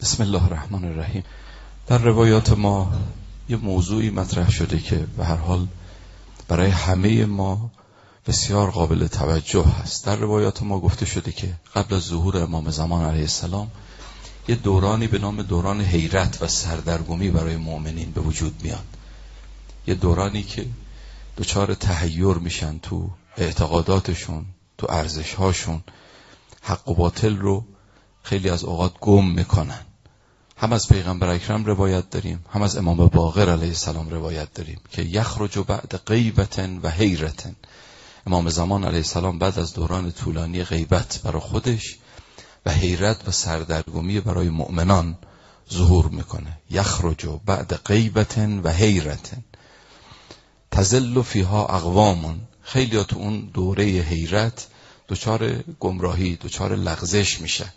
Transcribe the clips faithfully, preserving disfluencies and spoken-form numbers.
بسم الله الرحمن الرحیم. در روایات ما یه موضوعی مطرح شده که به هر حال برای همه ما بسیار قابل توجه هست. در روایات ما گفته شده که قبل از ظهور امام زمان علیه السلام یه دورانی به نام دوران حیرت و سردرگمی برای مؤمنین به وجود میاد. یه دورانی که دچار تحیر میشن تو اعتقاداتشون، تو ارزشهاشون، حق و باطل رو خیلی از اوقات گم میکنن. هم از پیغمبر اکرم روایت داریم، هم از امام باقر علیه السلام روایت داریم که یخرج بعد غیبت و حیرت. امام زمان علیه السلام بعد از دوران طولانی غیبت برای خودش و حیرت و سردرگمی برای مؤمنان ظهور میکنه. یخرج بعد غیبت و حیرت تزل فیها اقوام. خیلی ها تو اون دوره حیرت دچار گمراهی، دچار لغزش میشن.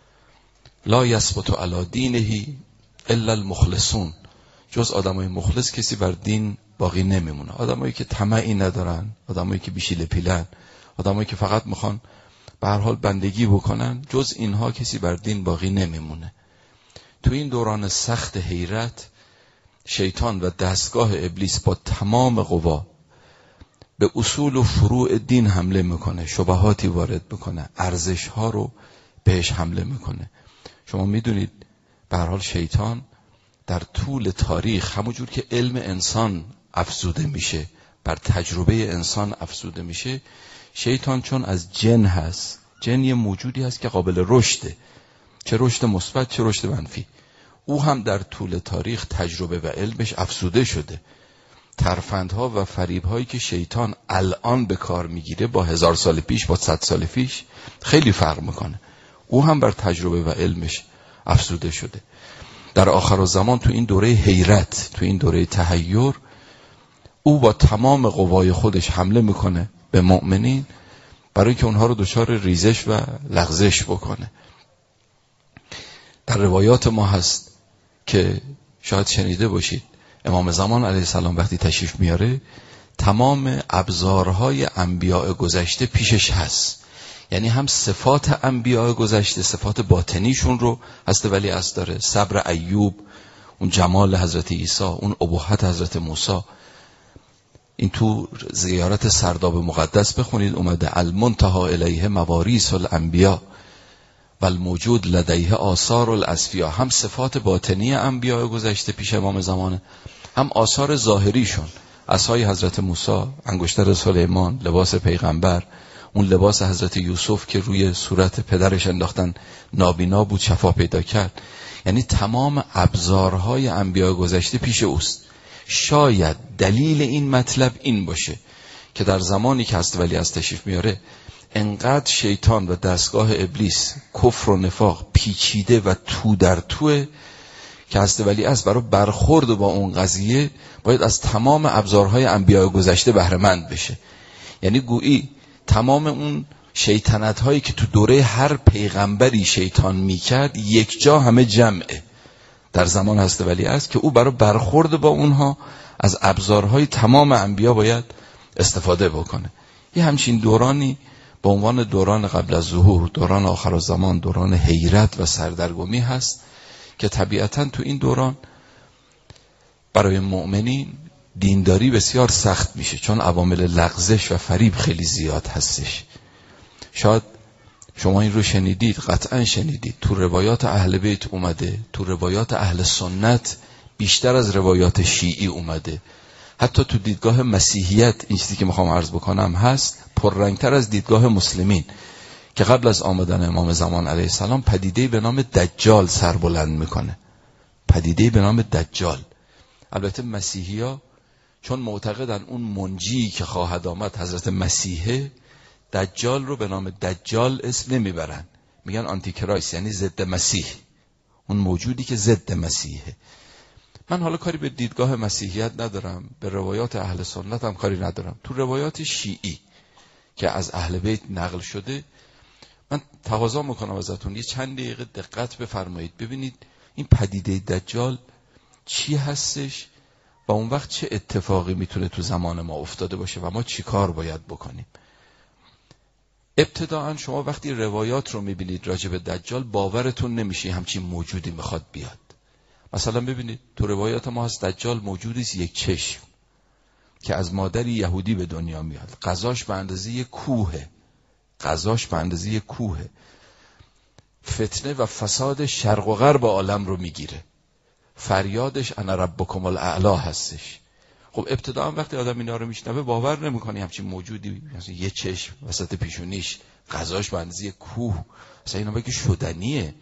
لا یثبت علی دینه الا المخلصون. جز آدمای مخلص کسی بر دین باقی نمیمونه. آدمایی که طمعی ندارن، آدمایی که بیشیل پیلن، آدمایی که فقط میخوان به هر حال بندگی بکنن، جز اینها کسی بر دین باقی نمیمونه. تو این دوران سخت حیرت شیطان و دستگاه ابلیس با تمام قوا به اصول و فروع دین حمله میکنه، شبهاتی وارد میکنه، ارزشها رو بهش حمله میکنه. شما میدونید به هر حال شیطان در طول تاریخ همونجور که علم انسان افزوده میشه، بر تجربه انسان افزوده میشه، شیطان چون از جن هست، جن یه موجودی هست که قابل رشده، چه رشد مثبت چه رشد منفی. او هم در طول تاریخ تجربه و علمش افزوده شده. ترفندها و فریبهایی که شیطان الان به کار میگیره با هزار سال پیش، با صد سال پیش خیلی فرق میکنه. او هم بر تجربه و علمش افزوده شده. در آخرالزمان تو این دوره حیرت، تو این دوره تحیر، او با تمام قوای خودش حمله میکنه به مؤمنین برای اینکه اونها رو دچار ریزش و لغزش بکنه. در روایات ما هست که شاید شنیده باشید امام زمان علیه السلام وقتی تشریف میاره تمام ابزارهای انبیاء گذشته پیشش هست. یعنی هم صفات انبیاء گذشته، صفات باطنیشون رو حضرت ولیعصر داره، صبر ایوب، اون جمال حضرت عیسی، اون ابوت حضرت موسی. این تو زیارت سرداب مقدس بخونید اومده المنتهی الیه مواریث الانبیاء و الموجود لدیه آثار الاسفیاء. هم صفات باطنی انبیاء گذشته پیش امام زمانه، هم آثار ظاهریشون، عصای حضرت موسی، انگشتر سلیمان، لباس پیغمبر، اون لباس حضرت یوسف که روی صورت پدرش انداختن نابینا بود شفا پیدا کرد. یعنی تمام ابزارهای انبیاء گذشته پیش اوست. شاید دلیل این مطلب این باشه که در زمانی که حضرت ولی از تشریف میاره انقدر شیطان و دستگاه ابلیس کفر و نفاق پیچیده و تو در توه که حضرت ولی از برای برخورد با اون قضیه باید از تمام ابزارهای انبیاء گذشته بهره مند بشه. یعنی گویی تمام اون شیطنت هایی که تو دوره هر پیغمبری شیطان میکرد یک جا همه جمعه در زمان حضرت ولی است که او برای برخورد با اونها از ابزارهای تمام انبیا باید استفاده بکنه. یه همچین دورانی به عنوان دوران قبل از ظهور، دوران آخرالزمان، دوران حیرت و سردرگمی هست که طبیعتاً تو این دوران برای مؤمنین دینداری بسیار سخت میشه، چون عوامل لغزش و فریب خیلی زیاد هستش. شاید شما این رو شنیدید، قطعا شنیدید، تو روایات اهل بیت اومده، تو روایات اهل سنت بیشتر از روایات شیعی اومده، حتی تو دیدگاه مسیحیت این چیزی که میخوام عرض بکنم هست پررنگتر از دیدگاه مسلمین که قبل از آمدن امام زمان علیه السلام پدیده به نام دجال سربلند میکنه. پدیده به نام دجال. البته مسیحی‌ها چون معتقدن اون منجی که خواهد آمد حضرت مسیحه، دجال رو به نام دجال اسم نمیبرن، میگن آنتی کرایست، یعنی ضد مسیح، اون موجودی که ضد مسیحه. من حالا کاری به دیدگاه مسیحیت ندارم، به روایات اهل سنت هم کاری ندارم. تو روایات شیعی که از اهل بیت نقل شده من تقاضا میکنم ازتون یه چند دقیقه دقت بفرمایید ببینید این پدیده دجال چی هستش و اون وقت چه اتفاقی میتونه تو زمان ما افتاده باشه و ما چی کار باید بکنیم. ابتداعا شما وقتی روایات رو میبینید راجع به دجال باورتون نمیشه همچین موجودی میخواد بیاد. مثلا ببینید تو روایات ما هست دجال موجودی است یک چشم که از مادری یهودی به دنیا میاد، غذاش به اندازه یک کوهه، غذاش به اندازه یک کوهه، فتنه و فساد شرق و غرب عالم رو میگیره، فریادش انا ربکم الاعلی هستش. خب ابتداً وقتی آدم اینا رو میشنوه باور نمیکنه همچین موجودی مثلا یه چشم وسط پیشونیش، غذاش به اندازه کوه، مثلا اینا بگی شدنیه.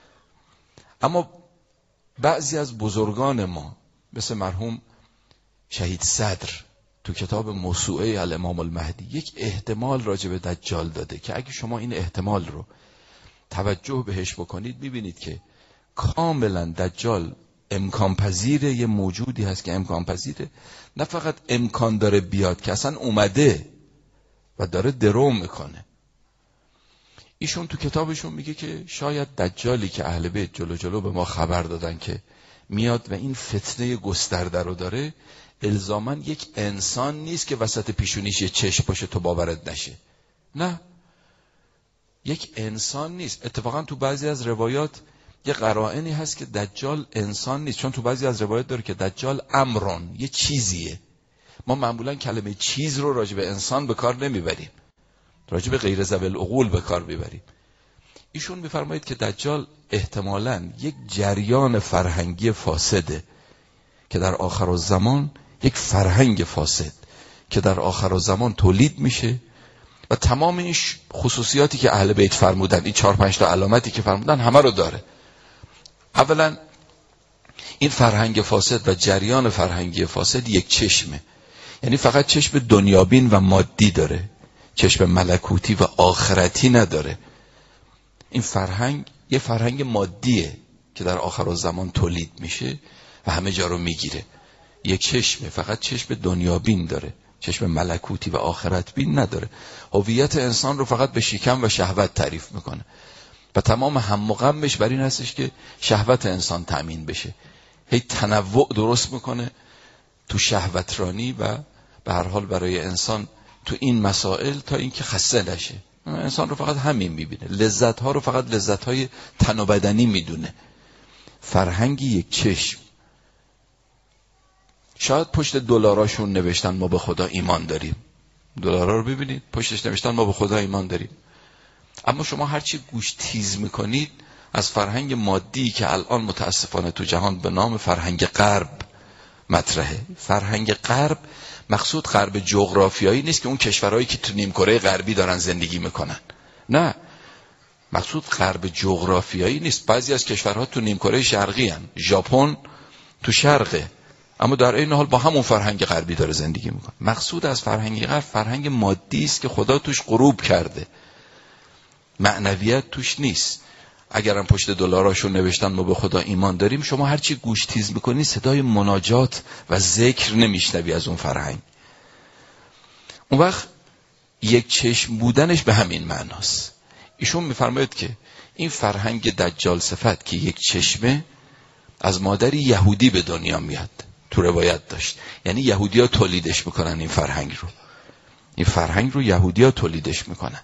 اما بعضی از بزرگان ما مثل مرحوم شهید صدر تو کتاب موسوعه الامام المهدی یک احتمال راجع به دجال داده که اگه شما این احتمال رو توجه بهش بکنید میبینید که کاملا دجال امکان پذیره، یه موجودی هست که امکان پذیره، نه فقط امکان داره بیاد که اصلا اومده و داره درو میکنه. ایشون تو کتابشون میگه که شاید دجالی که اهل بیت جلو جلو به ما خبر دادن که میاد و این فتنه گسترده رو داره، الزاماً یک انسان نیست که وسط پیشونیش یه چشم باشه تو باورت نشه. نه، یک انسان نیست. اتفاقا تو بعضی از روایات یه قرائنی هست که دجال انسان نیست، چون تو بعضی از روایات داره که دجال امرون، یه چیزیه. ما معمولا کلمه چیز رو راجع به انسان به کار نمیبریم، راجع به غیر ذوی العقول به کار میبریم. ایشون میفرمایید که دجال احتمالاً یک جریان فرهنگی فاسده که در آخرالزمان، یک فرهنگ فاسد که در آخرالزمان تولید میشه و تمام این خصوصیاتی که اهل بیت فرمودن، این چهار پنج تا علامتی که فرمودن همه رو داره. اولا این فرهنگ فاسد و جریان فرهنگی فاسد یک چشمه، یعنی فقط چشم دنیابین و مادی داره، چشم ملکوتی و آخرتی نداره. این فرهنگ یه فرهنگ مادیه که در آخرالزمان تولید میشه و همه جا رو میگیره. یک چشمه، فقط چشم دنیابین داره، چشم ملکوتی و آخرت بین نداره. هویت انسان رو فقط به شکم و شهوت تعریف میکنه و تمام هم و غمش بر این هستش که شهوت انسان تأمین بشه. هی تنوع درست میکنه تو شهوترانی و به هر حال برای انسان تو این مسائل تا اینکه خسته نشه. انسان رو فقط همین میبینه، لذت ها رو فقط لذت های تن و بدنی میدونه. فرهنگی یک چشم. شاید پشت دلاراشون نوشتن ما به خدا ایمان داریم، دلارا رو ببینید پشتش نوشتن ما به خدا ایمان داریم، اما شما هرچی گوش تیز میکنید از فرهنگ مادی که الان متاسفانه تو جهان به نام فرهنگ غرب مطرحه. فرهنگ غرب مقصود غرب جغرافیایی نیست که اون کشورهایی که تو نیمکره غربی دارن زندگی میکنن، نه، مقصود غرب جغرافیایی نیست. بعضی از کشورها تو نیمکره شرقی هن، ژاپن تو شرقه، اما در این حال با همون فرهنگ غربی داره زندگی میکنه. مقصود از فرهنگ غرب فرهنگ مادی است که خدا توش غروب کرده، معنویت توش نیست. اگرم پشت دلاراشون نوشتن ما به خدا ایمان داریم، شما هرچی گوش تیز میکنی صدای مناجات و ذکر نمیشنوی از اون فرهنگ. اون وقت یک چشم بودنش به همین معناست. ایشون میفرماید که این فرهنگ دجال صفت که یک چشمه از مادری یهودی به دنیا میاد، تو روایت داشت، یعنی یهودی ها تولیدش میکنن این فرهنگ رو، این فرهنگ رو یهودی ها تولیدش میکنن.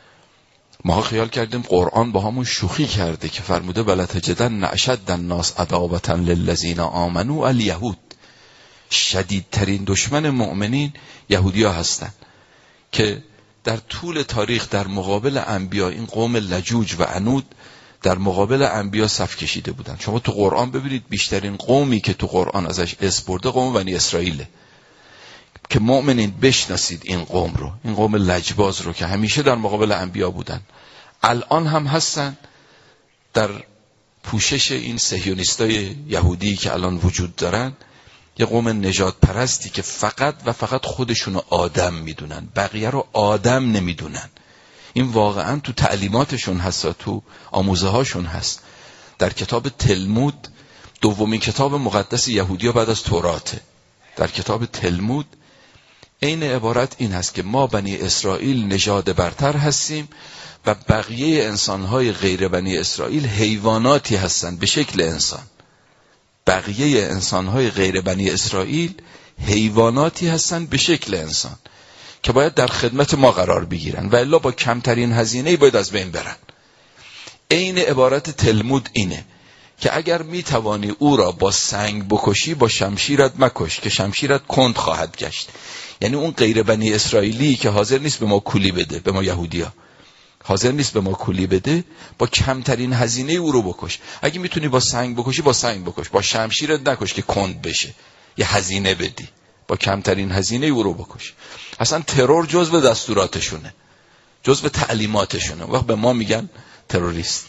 ما خیال کردیم قرآن با همون شوخی کرده که فرموده ولتجدن اشد الناس عداوة للذین آمنوا الیهود، شدیدترین دشمن مؤمنین یهودی ها هستن که در طول تاریخ در مقابل انبیا این قوم لجوج و عنود در مقابل انبیا صف کشیده بودن. شما تو قرآن ببینید بیشترین قومی که تو قرآن ازش اسم برده قوم بنی اسرائیله که مؤمنین بشناسید این قوم رو، این قوم لجباز رو که همیشه در مقابل انبیا بودن، الان هم هستن در پوشش این صهیونیستای یهودی که الان وجود دارن. یه قوم نجات پرستی که فقط و فقط خودشونو آدم میدونن، بقیه رو آدم نمیدونن. این واقعا تو تعلیماتشون هست، تو آموزه هاشون هست. در کتاب تلمود، دومین کتاب مقدس یهودی ها بعد از توراته، در کتاب تلمود این عبارت این هست که ما بنی اسرائیل نژاد برتر هستیم و بقیه انسانهای غیر بنی اسرائیل حیواناتی هستند به شکل انسان. بقیه انسانهای غیر بنی اسرائیل حیواناتی هستند به شکل انسان که باید در خدمت ما قرار بگیرن و الا با کمترین هزینه باید از بین برن. عین عبارت تلمود اینه که اگر میتوانی او را با سنگ بکشی با شمشیرت مکش که شمشیرت کند خواهد گشت. یعنی اون غیر بنی اسرائیلی که حاضر نیست به ما کولی بده، به ما یهودیا حاضر نیست به ما کولی بده، با کمترین هزینه او رو بکش. اگه میتونی با سنگ بکشی با سنگ بکش، با شمشیرت نکش که کند بشه، یه هزینه بدی، با کمترین هزینه او رو بکش. اصلا ترور جزو دستوراتشونه، جزو تعلیماتشونه. وقت به ما میگن تروریست.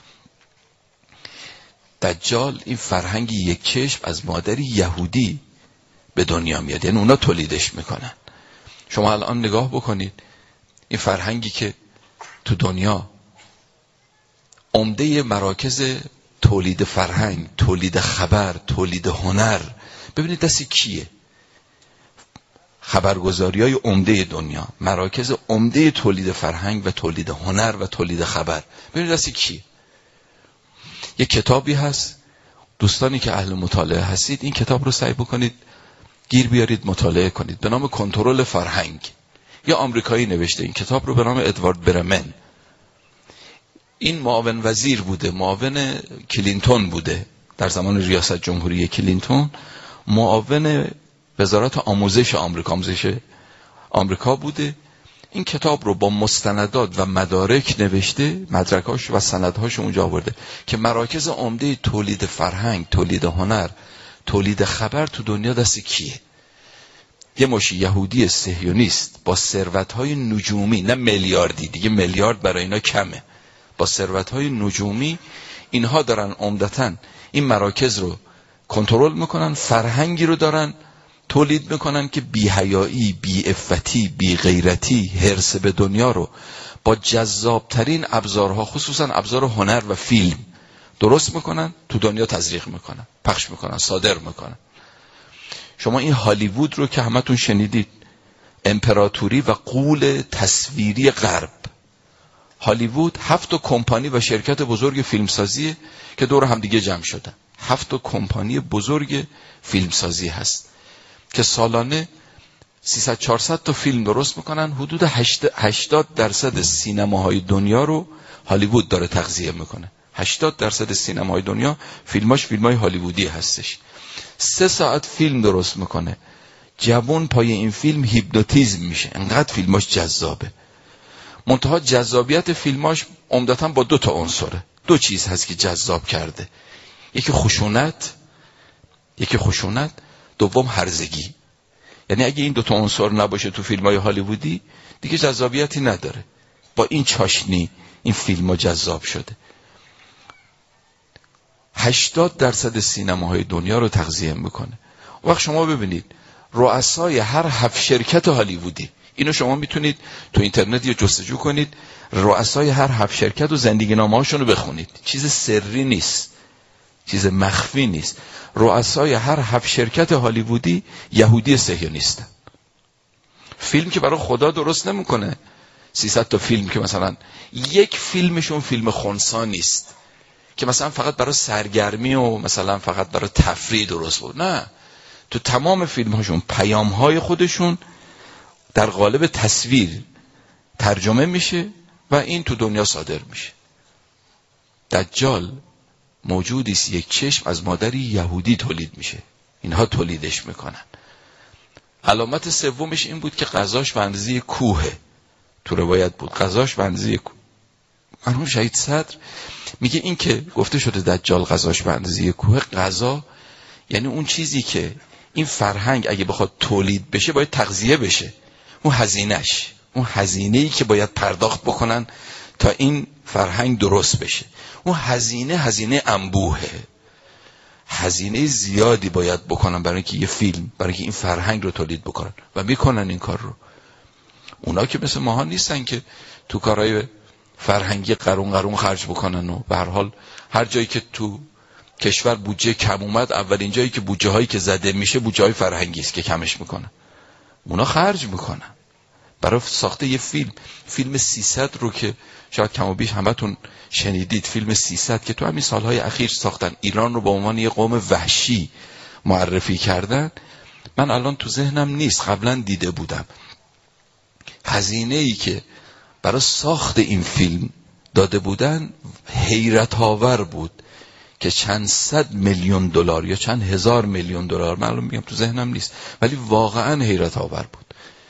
دجال این فرهنگ یک چشم از مادری یهودی به دنیا میاد، یعنی اونا تولیدش میکنن. شما الان نگاه بکنید این فرهنگی که تو دنیا عمده مراکز تولید فرهنگ، تولید خبر، تولید هنر، ببینید دست کیه؟ خبرگزاری های عمده دنیا، مراکز عمده تولید فرهنگ و تولید هنر و تولید خبر، ببینید دست کیه؟ یک کتابی هست، دوستانی که اهل مطالعه هستید این کتاب رو سعی بکنید گیر بیارید مطالعه کنید، به نام کنترل فرهنگ. یا آمریکایی نوشته این کتاب رو به نام ادوارد برمن. این معاون وزیر بوده، معاون کلینتون بوده در زمان ریاست جمهوری کلینتون، معاون وزارت آموزش آمریکا آموزش آمریکا بوده. این کتاب رو با مستندات و مدارک نوشته، مدرکاش و سندهاش اونجا آورده که مراکز عمده تولید فرهنگ، تولید هنر، تولید خبر تو دنیا دست کیه؟ یه مشی یهودی صهیونیست با ثروت‌های نجومی، نه میلیاردی، دیگه میلیارد برای اینا کمه، با ثروت‌های نجومی اینها دارن عمدتاً این مراکز رو کنترل میکنن، فرهنگی رو دارن تولید میکنن که بی‌حیایی، بی‌عفتی، بی‌غیرتی، حرص به دنیا رو با جذابترین ابزارها، خصوصا ابزار هنر و فیلم درست میکنن، تو دنیا تزریق میکنن، پخش میکنن، صادر میکنن. شما این هالیوود رو که همتون شنیدید، امپراتوری و غول تصویری غرب. هالیوود هفت کمپانی و شرکت بزرگ فیلمسازی که دور هم دیگه جمع شدن. هفت کمپانی بزرگ فیلمسازی هست که سالانه سیصد چهارصد تا فیلم درست میکنن. حدود هشتاد درصد سینماهای دنیا رو هالیوود داره تغذیه میکنه. هشتاد درصد سینماهای دنیا فیلماش فیلمای هالیوودی هستش. سه ساعت فیلم درست میکنه، جوان پای این فیلم هیپنوتیزم میشه، انقدر فیلماش جذابه. منتها جذابیت فیلماش عمدتاً با دو تا عنصره، دو چیز هست که جذاب کرده، یکی خشونت، یکی خشونت، دوم هرزگی. یعنی اگه این دو تا عنصر نباشه تو فیلمای هالیوودی دیگه جذابیتی نداره. با این چاشنی این فیلم‌ها جذاب شده. هشتاد درصد سینماهای دنیا رو تغذیه میکنه. وقت شما ببینید رؤسای هر هفت شرکت هالیوودی، اینو شما میتونید تو اینترنت یا جستجو کنید، رؤسای هر هفت شرکت و زندگی نامه‌هاشون رو بخونید. چیز سری نیست، چیز مخفی نیست. رؤسای هر هفت شرکت هالیوودی یهودی صهیونیستن. فیلم که برای خدا درست نمیکنه. سیصد تا فیلم که مثلا یک فیلمشون فیلم خنثی نیست که مثلا فقط برای سرگرمی و مثلا فقط برای تفریح درست بود. نه، تو تمام فیلم هاشون پیام های خودشون در قالب تصویر ترجمه میشه و این تو دنیا صادر میشه. دجال موجودی است یک چشم از مادری یهودی تولید میشه، اینها تولیدش میکنن. علامت سومش این بود که غذاش به اندازه کوهه. تو روایت بود غذاش به اندازه کوه. مرحوم شهید صدر میگه این که گفته شده دجال غذاش به اندازه کوه، غذا یعنی اون چیزی که این فرهنگ اگه بخواد تولید بشه باید تغذیه بشه، اون هزینهش، اون هزینه‌ای که باید پرداخت بکنن تا این فرهنگ درست بشه، اون هزینه هزینه انبوهه، هزینه زیادی باید بکنن برای اینکه یه فیلم، برای اینکه این فرهنگ رو تولید بکنن و میکنن این کار رو. اونا که مثل ماها نیستن که تو کارهای فرهنگی قرون قرون خرج بکنن و به هر حال هر جایی که تو کشور بودجه کم اومد اولین جایی که بودجه هایی که زده میشه بودجه های فرهنگی است که کمش میکنن. اونا خرج میکنن برای ساخته یه فیلم. فیلم سیصد رو که شاید کم و بیش همتون شنیدید، فیلم سیصد که تو همین سالهای اخیر ساختن، ایران رو به عنوان یه قوم وحشی معرفی کردن. من الان تو ذهنم نیست، قبلا دیده بودم. هزینه ای که برای ساخت این فیلم داده بودن حیرت آور بود که چند صد میلیون دلار یا چند هزار میلیون دلار، معلوم میگم تو ذهنم نیست، ولی واقعا حیرت آور بود.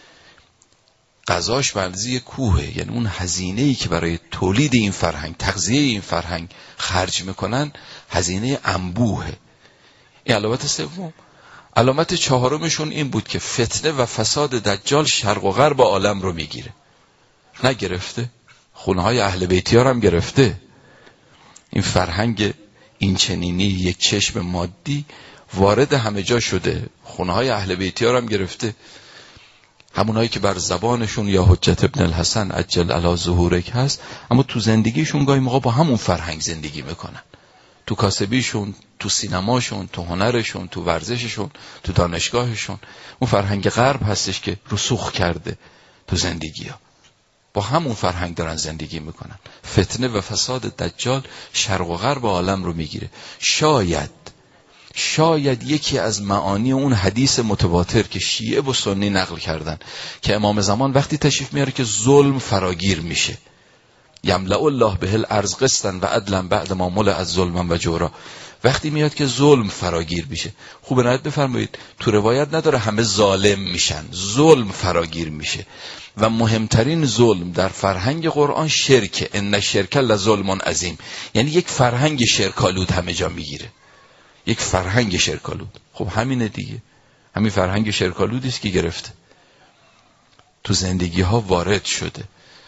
قضاش بنزی کوهه، یعنی اون هزینه ای که برای تولید این فرهنگ، تغذیه این فرهنگ خرج میکنن هزینه انبوهه. این علامت سوم. علامت چهارمشون این بود که فتنه و فساد دجال شرق و غرب عالم رو میگیره. نگرفته؟ خونه های اهل بیتی ها هم گرفته. این فرهنگ این چنینی یک چشم مادی وارد همه جا شده. خونه های اهل بیتی ها هم گرفته. همونایی که بر زبانشون یا حجت ابن الحسن عجل علی ظهورک هست، اما تو زندگیشون گاهی موقع با همون فرهنگ زندگی میکنن. تو کاسبیشون، تو سینماشون، تو هنرشون، تو ورزششون، تو دانشگاهشون، اون فرهنگ غرب هستش که رسوخ کرده تو زندگی ها. با همون فرهنگ دارن زندگی میکنن. فتنه و فساد دجال شرق و غرب عالم رو میگیره. شاید شاید یکی از معانی اون حدیث متواتر که شیعه و سنی نقل کردن که امام زمان وقتی تشریف میاره که ظلم فراگیر میشه، یملأ الله به الارض قسطا و عدلا بعد ما ملئ از ظلم و جورا، وقتی میاد که ظلم فراگیر میشه. خوب نهایت بفرمایید تو روایت نداره همه ظالم میشن، ظلم فراگیر میشه. و مهمترین ظلم در فرهنگ قرآن شرک، ان الشرک لظلم عظیم، یعنی یک فرهنگ شرکالود همه جا میگیره. یک فرهنگ شرکالود. خب همینه دیگه، همین فرهنگ شرکالودی است که گرفته تو زندگی ها وارد شده.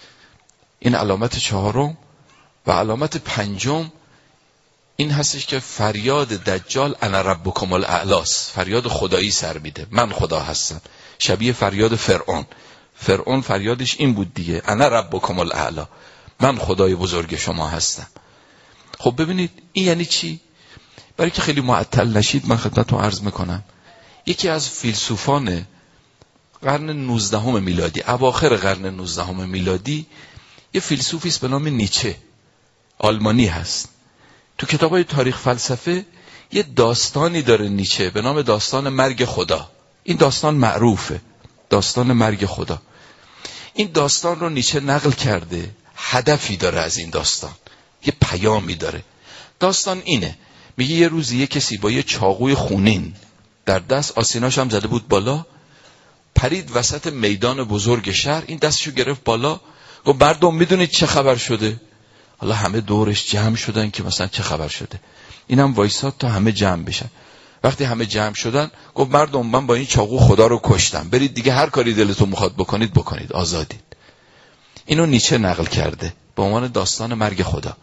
این علامت چهارم. و علامت پنجم این هستش که فریاد دجال انا ربکم الاعلاس، فریاد خدایی سر میده، من خدا هستم. شبیه فریاد فرعون. فرعون فریادش این بود دیگه، انا ربکم الاعلا، من خدای بزرگ شما هستم. خب ببینید این یعنی چی؟ برای که خیلی معطل نشید من خدمتتون عرض میکنم. یکی از فیلسوفان قرن نوزدهم میلادی، اواخر قرن نوزدهم میلادی، یه فیلسوفی است به نام نیچه، آلمانی هست. تو کتابای تاریخ فلسفه یه داستانی داره نیچه به نام داستان مرگ خدا. این داستان معروفه، داستان مرگ خدا. این داستان رو نیچه نقل کرده، هدفی داره از این داستان، یه پیامی داره. داستان اینه، میگه یه روزی یه کسی با یه چاقوی خونین در دست، آسیناش هم زده بود بالا، پرید وسط میدان بزرگ شهر، این دستشو گرفت بالا، گفت مردم میدونید چه خبر شده؟ حالا همه دورش جمع شدن که مثلا چه خبر شده. اینم وایساد تا همه جمع بشن. وقتی همه جمع شدن گفت مردم من با این چاقو خدا رو کشتم، برید دیگه هر کاری دلتون میخواد بکنید بکنید، آزادید. اینو نیچه نقل کرده به عنوان داستان مرگ خدا.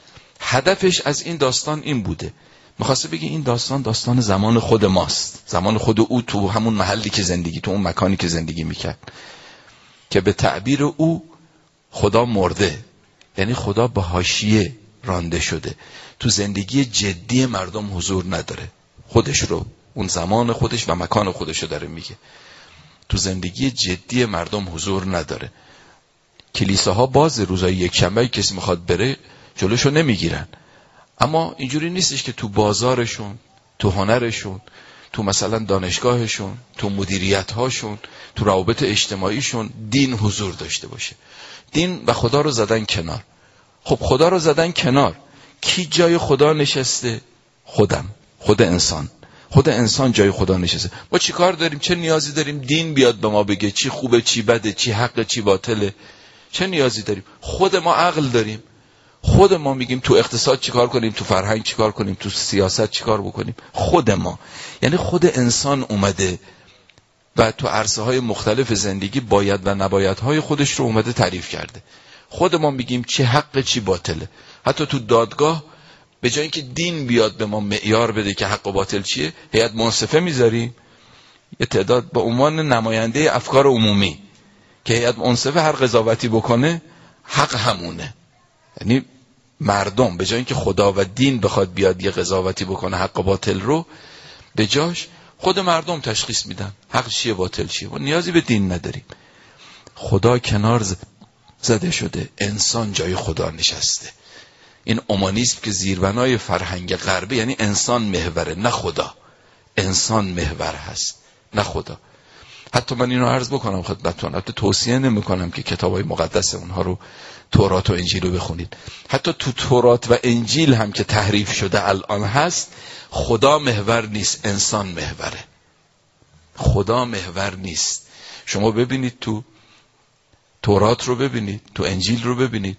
هدفش از این داستان این بوده، میخواسته بگه این داستان داستان زمان خود ماست، زمان خود او، تو همون محلی که زندگی، تو اون مکانی که زندگی میکرد، که به تعبیر او خدا مرده، یعنی خدا به حاشیه رانده شده، تو زندگی جدی مردم حضور نداره. خودش رو، اون زمان خودش و مکان خودش رو داره میگه، تو زندگی جدی مردم حضور نداره. کلیساها باز روزای یک شنبه کسی میخواد بره جلوشو نمیگیرن، اما اینجوری نیستش که تو بازارشون، تو هنرشون، تو مثلا دانشگاهشون، تو مدیریت‌هاشون، تو روابط اجتماعیشون دین حضور داشته باشه. دین و خدا رو زدن کنار. خب خدا رو زدن کنار، کی جای خدا نشسته؟ خودم، خود انسان. خود انسان جای خدا نشسته. ما چی کار داریم؟ چه نیازی داریم دین بیاد به ما بگه چی خوبه چی بده، چی حقه چی باطله؟ چه نیازی داریم؟ خود ما عقل داریم، خود ما میگیم تو اقتصاد چیکار کنیم، تو فرهنگ چیکار کنیم، تو سیاست چیکار بکنیم. خود ما، یعنی خود انسان اومده و تو عرصه های مختلف زندگی باید و نبایدهای خودش رو اومده تعریف کرده. خود ما میگیم چی حق چی باطله. حتی تو دادگاه به جای اینکه دین بیاد به ما معیار بده که حق و باطل چیه، هیئت منصفه میذاریم، یه تعداد به عنوان نماینده افکار عمومی که هیئت منصفه هر قضاوتی بکنه حق همونه. یعنی مردم به جای اینکه خدا و دین بخواد بیاد یه قضاوتی بکنه حق و باطل رو، به جاش خود مردم تشخیص میدن حق چیه باطل چیه. و نیازی به دین نداریم. خدا کنار زده شده، انسان جای خدا نشسته. این اومانیسم که زیربنای فرهنگ غربی، یعنی انسان محوره نه خدا. انسان محور هست نه خدا. حتی من اینو عرض بکنم خدمتتون، حتی توصیه نمی‌کنم که کتابای مقدس اونها رو، تورات و انجیل رو بخونید. حتی تو تورات و انجیل هم که تحریف شده الان هست، خدا محور نیست، انسان محوره. خدا محور نیست. شما ببینید تو تورات رو ببینید، تو انجیل رو ببینید،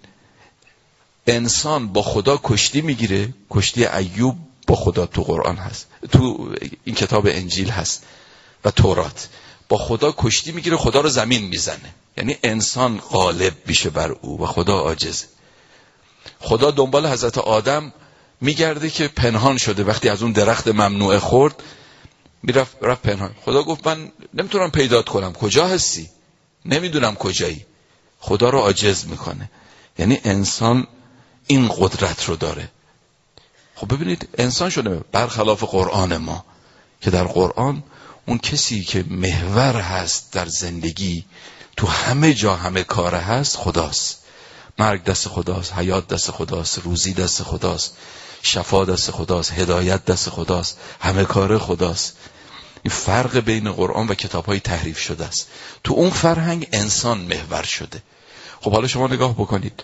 انسان با خدا کشتی میگیره. کشتی ایوب با خدا تو قرآن هست، تو این کتاب انجیل هست و تورات. با خدا کشتی میگیره، خدا رو زمین میزنه. یعنی انسان غالب میشه بر او و خدا عاجزه. خدا دنبال حضرت آدم میگرده که پنهان شده، وقتی از اون درخت ممنوعه خورد میرفت رفت پنهان. خدا گفت من نمیتونم پیدات کنم، کجا هستی؟ نمیدونم کجایی. خدا رو عاجز میکنه. یعنی انسان این قدرت رو داره. خب ببینید انسان شده برخلاف قرآن ما، که در قرآن اون کسی که محور هست در زندگی، تو همه جا همه کاره هست، خداست. مرگ دست خداست، حیات دست خداست، روزی دست خداست، شفا دست خداست، هدایت دست خداست، همه کاره خداست. این فرق بین قرآن و کتاب‌های تحریف شده است. تو اون فرهنگ انسان محور شده. خب حالا شما نگاه بکنید،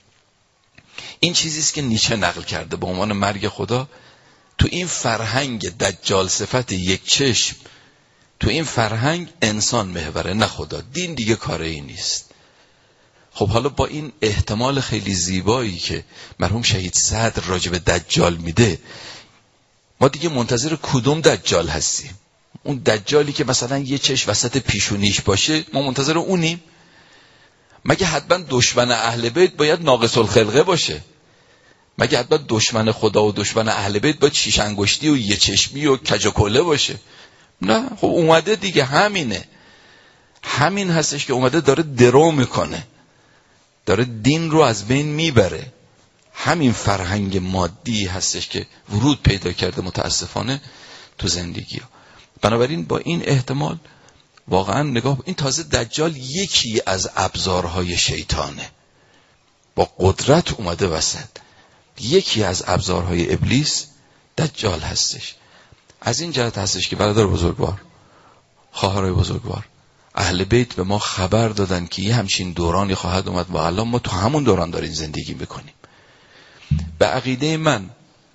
این چیزی است که نیچه نقل کرده به عنوان مرگ خدا. تو این فرهنگ دجال صفت یک چشم، تو این فرهنگ انسان محوره نه خدا. دین دیگه کاره ای نیست. خب حالا با این احتمال خیلی زیبایی که مرحوم شهید صدر راجع به دجال میده، ما دیگه منتظر کدوم دجال هستیم؟ اون دجالی که مثلا یه چشم وسط پیشونیش باشه، ما منتظر اونیم؟ مگه حتما دشمن اهل بیت باید ناقص الخلقه باشه؟ مگه حتما دشمن خدا و دشمن اهل بیت باید شیش انگشتی و یه چشمی و کج و کله باشه؟ نه. خب اومده دیگه، همینه. همین هستش که اومده داره درو میکنه، داره دین رو از بین میبره. همین فرهنگ مادی هستش که ورود پیدا کرده متاسفانه تو زندگی ها. بنابراین با این احتمال واقعا نگاه، این تازه دجال یکی از ابزارهای شیطانه، با قدرت اومده وسط. یکی از ابزارهای ابلیس دجال هستش. از این جهت هستش که برادر بزرگوار، خواهرای بزرگوار، اهل بیت به ما خبر دادن که یه همچین دورانی خواهد اومد و الان ما تو همون دوران داریم زندگی میکنیم. به عقیده من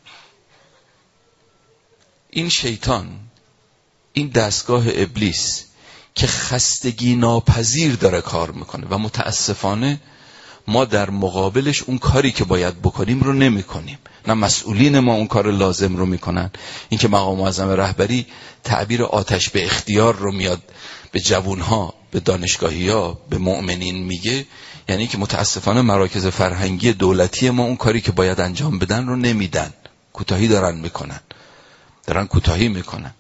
این شیطان، این دستگاه ابلیس که خستگی ناپذیر داره کار میکنه و متاسفانه ما در مقابلش اون کاری که باید بکنیم رو نمی کنیم. نه مسئولین ما اون کار لازم رو میکنن. این که مقام معظم رهبری تعبیر آتش به اختیار رو میاد به جوانها، به دانشگاهی‌ها، به مؤمنین میگه، یعنی که متاسفانه مراکز فرهنگی دولتی ما اون کاری که باید انجام بدن رو نمیدن. کوتاهی دارن میکنن. دارن کوتاهی میکنن.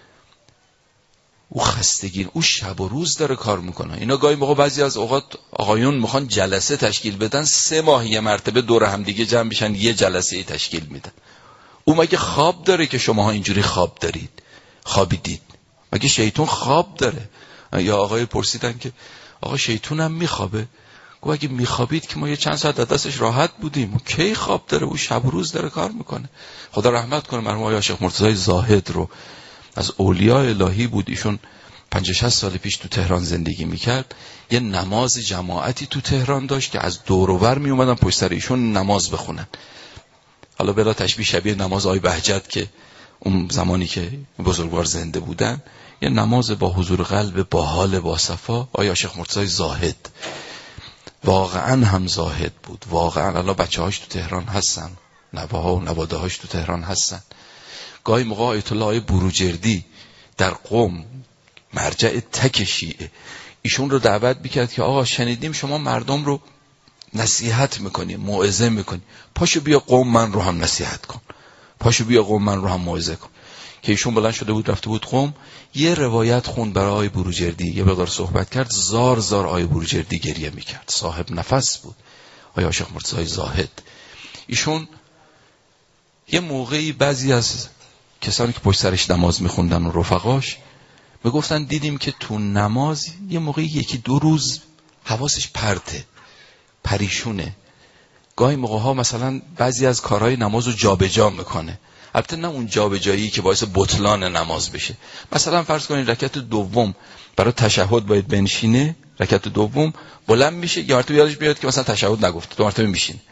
او خستگی، او شب و روز داره کار میکنه. اینا گاهی موقع بعضی از اوقات آقایون میخوان جلسه تشکیل بدن، سه ماه یه مرتبه دور هم دیگه جمع بشن یه جلسه ای تشکیل میدن. او مگه خواب داره که شماها اینجوری خواب دارید، خوابیدید؟ مگه شیطون خواب داره؟ یا آقای پرسیدن که آقا شیطون هم میخوابه؟ گفت اگه میخوابید که ما یه چند ساعت دستش راحت بودیم. کی خواب داره؟ او شب و روز داره کار میکنه. خدا رحمت کنه مرحوم آقای شیخ مرتضی زاهد رو، از اولیاء الهی بود. ایشون پنجاه شصت سال پیش تو تهران زندگی میکرد. یه نماز جماعتی تو تهران داشت که از دور و بر می اومدن پشت سر ایشون نماز بخونن. حالا بلا تشبیه شبیه نماز آقای بهجت که اون زمانی که بزرگوار زنده بودن، یه نماز با حضور قلب، با حال، با صفا. آقای شیخ مرتضی زاهد واقعا هم زاهد بود. واقعا الان بچه‌هاش تو تهران هستن، نواها و نواده‌هاش تو تهران هستن. گاهی موقع آیت الله آقای بروجردی در قم، مرجع تک شیعه، ایشون رو دعوت میکرد که آقا شنیدیم شما مردم رو نصیحت میکنی، موعظه میکنی، پاشو بیا قم من رو هم نصیحت کن، پاشو بیا قم من رو هم موعظه کن. که ایشون بلند شده بود رفته بود قم، یه روایت خوند برای آقای بروجردی، یه مقدار صحبت کرد، زار زار آقای بروجردی گریه میکرد. صاحب نفس بود آقای شیخ مرتضی زاهد. ایشون یه موقعی بعضی از کسانی که پشت سرش نماز میخوندن و رفقاش میگفتن دیدیم که تو نماز یه موقعی یکی دو روز حواسش پرته، پریشونه. گاهی موقع ها مثلا بعضی از کارهای نماز رو جابجا میکنه. البته نه اون جابجایی که باعث بطلان نماز بشه. مثلا فرض کنید رکعت دوم برای تشهد باید بنشینه، رکعت دوم بلند میشه، یه مرتبه یادش بیاد که مثلا تشهد نگفته، دو مرتبه میشینه.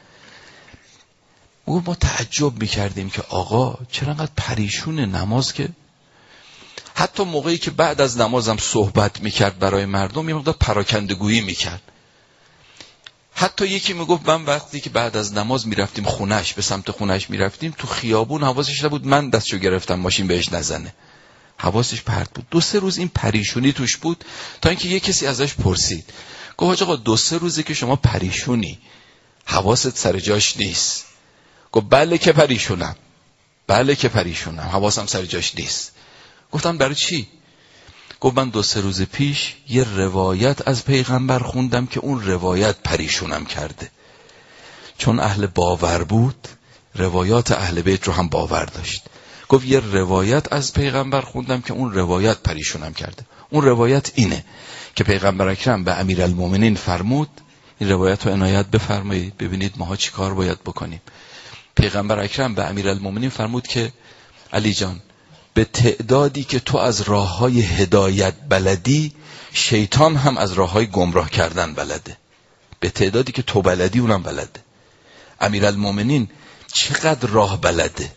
ما تعجب میکردیم که آقا چرا انقدر پریشون نماز، که حتی موقعی که بعد از نمازم صحبت میکرد برای مردم یه مقدار پراکندگویی میکرد. حتی یکی میگفت من وقتی که بعد از نماز میرفتیم خونش، به سمت خونش میرفتیم، تو خیابون حواسش نبود من دستشو گرفتم ماشین بهش نزنه، حواسش پرت بود. دو سه روز این پریشونی توش بود تا اینکه یه کسی ازش پرسید، گفت آقا دو سه روزه که شما پریشونی، حواست سر جاش نیست. گفت بله که پریشونم، بله که پریشونم، حواسم سر جاش نیست. گفتم برای چی؟ گفت من دو سه روز پیش یه روایت از پیغمبر خوندم که اون روایت پریشونم کرده. چون اهل باور بود، روایات اهل بیت رو هم باور داشت. گفت یه روایت از پیغمبر خوندم که اون روایت پریشونم کرده. اون روایت اینه که پیغمبر اکرم به امیرالمومنین فرمود، این روایت رو عنایت بفرمایید ببینید ماها چی کار باید بکنیم. پیغمبر اکرم به امیرالمومنین فرمود که علی جان، به تعدادی که تو از راههای هدایت بلدی، شیطان هم از راههای گمراه کردن بلده. به تعدادی که تو بلدی اونم بلده. امیرالمومنین چقدر راه بلده،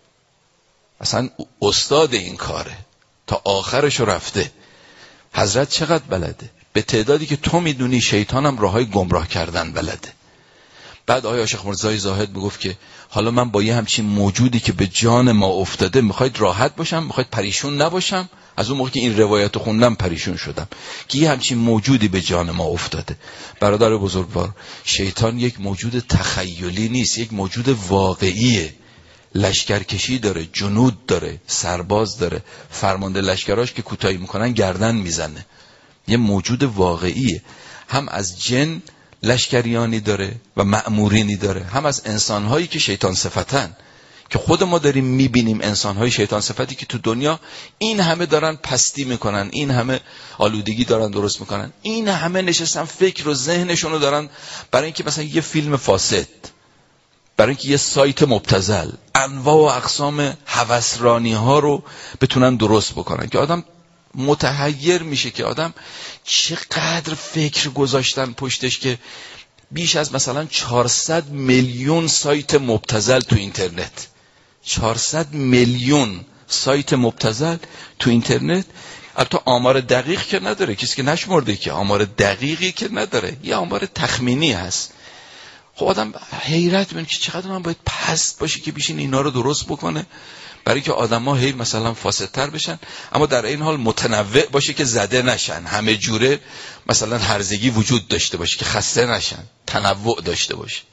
اصلا استاد این کاره، تا آخرش رفته. حضرت چقدر بلده؟ به تعدادی که تو میدونی شیطان هم راههای گمراه کردن بلده. بعد آیا شیخ مرزای زاهد میگفت که حالا من با یه همچین موجودی که به جان ما افتاده میخواید راحت باشم، میخواید پریشون نباشم؟ از اون موقع که این روایت رو خوندم پریشون شدم که یه همچین موجودی به جان ما افتاده. برادر بزرگوار، شیطان یک موجود تخیلی نیست، یک موجود واقعیه. لشکرکشی داره، جنود داره، سرباز داره، فرمانده لشکراش که کوتاهی میکنن گردن میزنه. یه موجود واقعیه. هم از جن لشکریانی داره و مأمورینی داره، هم از انسانهایی که شیطان صفتن، که خود ما داریم میبینیم انسانهای شیطان صفتی که تو دنیا این همه دارن پستی میکنن، این همه آلودگی دارن درست میکنن، این همه نشستن فکر و ذهنشونو دارن برای اینکه مثلا یه فیلم فاسد، برای اینکه یه سایت مبتذل، انواع و اقسام هوسرانی ها رو بتونن درست بکنن، که آدم متحیر میشه که آدم چقدر فکر گذاشتن پشتش که بیش از مثلا چهارصد میلیون سایت مبتذل تو اینترنت، چهارصد میلیون سایت مبتذل تو اینترنت. البته آمار دقیق که نداره، کسی که نشمرده که آمار دقیقی که نداره، یه آمار تخمینی هست. خب آدم حیرت میکنه که چقدر من باید پست باشه که بیشین اینا رو درست بکنه، برای که آدم‌ها هی مثلا فاسدتر بشن، اما در این حال متنوع باشه که زده نشن، همه جوره مثلا هرزگی وجود داشته باشه که خسته نشن، تنوع داشته باشه.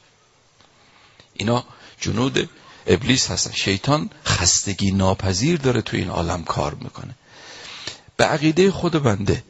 اینا جنود ابلیس هستن. شیطان خستگی ناپذیر داره تو این عالم کار میکنه. به عقیده خود بنده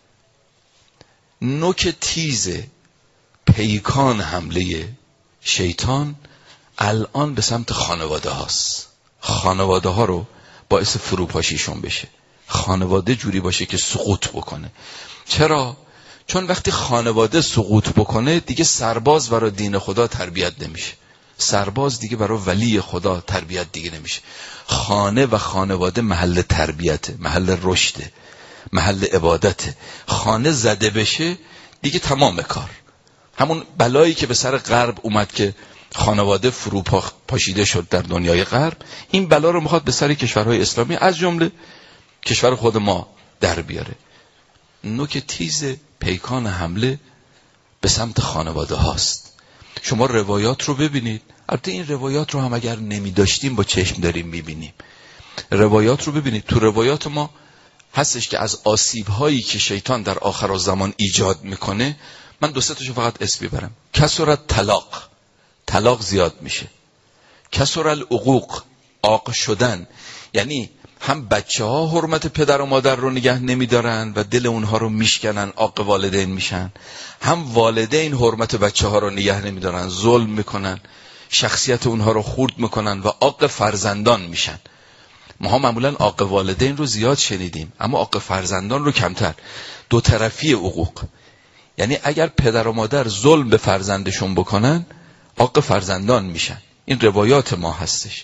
نوک تیز پیکان حمله شیطان الان به سمت خانواده هاست. خانواده ها رو باعث فروپاشیشون بشه، خانواده جوری باشه که سقوط بکنه. چرا؟ چون وقتی خانواده سقوط بکنه دیگه سرباز برای دین خدا تربیت نمیشه، سرباز دیگه برای ولی خدا تربیت دیگه نمیشه. خانه و خانواده محل تربیته، محل رشده، محل عبادته. خانه زده بشه دیگه تمام کار. همون بلایی که به سر غرب اومد که خانواده فرو پاشیده شد در دنیای غرب، این بلا رو میخواد به سر کشورهای اسلامی از جمله کشور خود ما در بیاره. نوک تیز پیکان حمله به سمت خانواده هاست. شما روایات رو ببینید، البته این روایات رو هم اگر نمی داشتیم با چشم داریم میبینیم. روایات رو ببینید، تو روایات ما هستش که از آسیب هایی که شیطان در آخرالزمان ایجاد میکنه، من دو سه تاشو فقط اسم ببرم. کثرت طلاق، طلاق زیاد میشه. کثر العقوق، عاق شدن، یعنی هم بچه ها حرمت پدر و مادر رو نگه نمیدارن و دل اونها رو میشکنن، عاق والدین میشن، هم والدین حرمت بچه ها رو نگه نمیدارن، ظلم میکنن، شخصیت اونها رو خورد میکنن و عاق فرزندان میشن. ما ها معمولا عاق والدین رو زیاد شنیدیم، اما عاق فرزندان رو کمتر. دو طرفی حقوق، یعنی اگر پدر و مادر ظلم به فرزندشون بکنن عاق فرزندان میشن. این روایات ما هستش.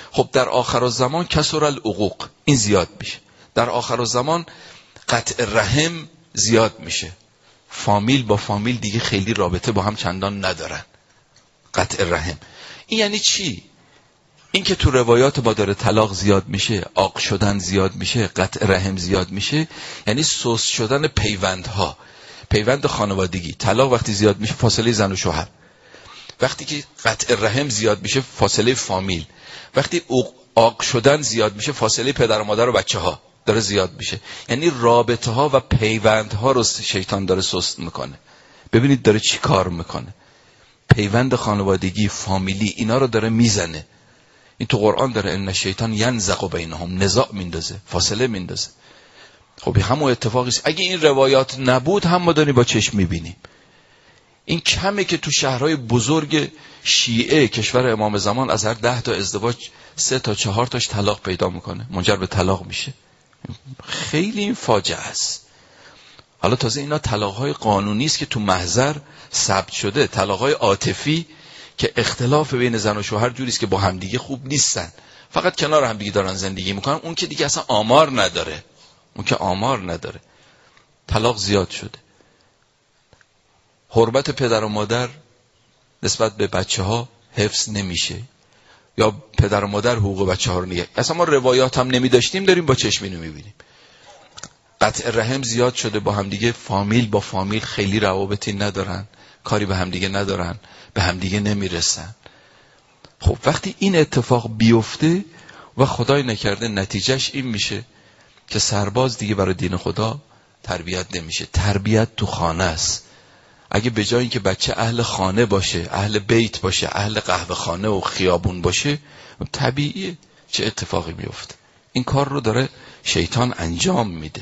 خب در آخر الزمان کسر العقوق، این زیاد میشه. در آخر الزمان قطع رحم زیاد میشه. فامیل با فامیل دیگه خیلی رابطه با هم چندان ندارن. قطع رحم این یعنی چی؟ این که تو روایات ما داره طلاق زیاد میشه، عاق شدن زیاد میشه، قطع رحم زیاد میشه، یعنی سوس شدن پیوندها، پیوند خانوادگی. طلاق وقتی زیاد میشه فاصله زن و شوهر، وقتی که قطع رحم زیاد میشه فاصله فامیل، وقتی عاق شدن زیاد میشه فاصله پدر و مادر و بچه ها داره زیاد میشه. یعنی رابطه ها و پیوند ها رو شیطان داره سست میکنه. ببینید داره چی کار میکنه. پیوند خانوادگی، فامیلی، اینا رو داره میزنه. این تو قرآن داره ان شیطان ینزغ بینهم، نزاع میندازه، فاصله میندازه. خب همون اتفاقی است. اگه این روایات نبود هم ما داریم با چشم میبینیم. این کمه که تو شهرهای بزرگ شیعه کشور امام زمان از هر ده تا ازدواج سه تا چهار تاش طلاق پیدا میکنه، منجر به طلاق میشه. خیلی این فاجعه است. حالا تازه اینا طلاق‌های قانونی است که تو محضر ثبت شده. طلاق‌های عاطفی که اختلاف بین زن و شوهر جوری است که با همدیگه خوب نیستن، فقط کنار همدیگه دارن زندگی میکنن، اون که دیگه اصلا آمار نداره. اون که آمار نداره. طلاق زیاد شده. حرمت پدر و مادر نسبت به بچه ها حفظ نمیشه، یا پدر و مادر حقوق بچه ها رو نگه. اصلا ما روایات هم نمی داشتیم، داریم با چشمی رو میبینیم. قطع رحم زیاد شده، با همدیگه فامیل با فامیل خیلی روابطی ندارن، کاری به همدیگه ندارن، به همدیگه نمیرسن. خب وقتی این اتفاق بیفته و خدای نکرده نتیجهش این میشه که سرباز دیگه برای دین خدا تربیت نمیشه. تربیت تو خانه است. اگه به جای اینکه بچه اهل خانه باشه، اهل بیت باشه، اهل قهوه خانه و خیابون باشه، طبیعیه چه اتفاقی میفته. این کار رو داره شیطان انجام میده.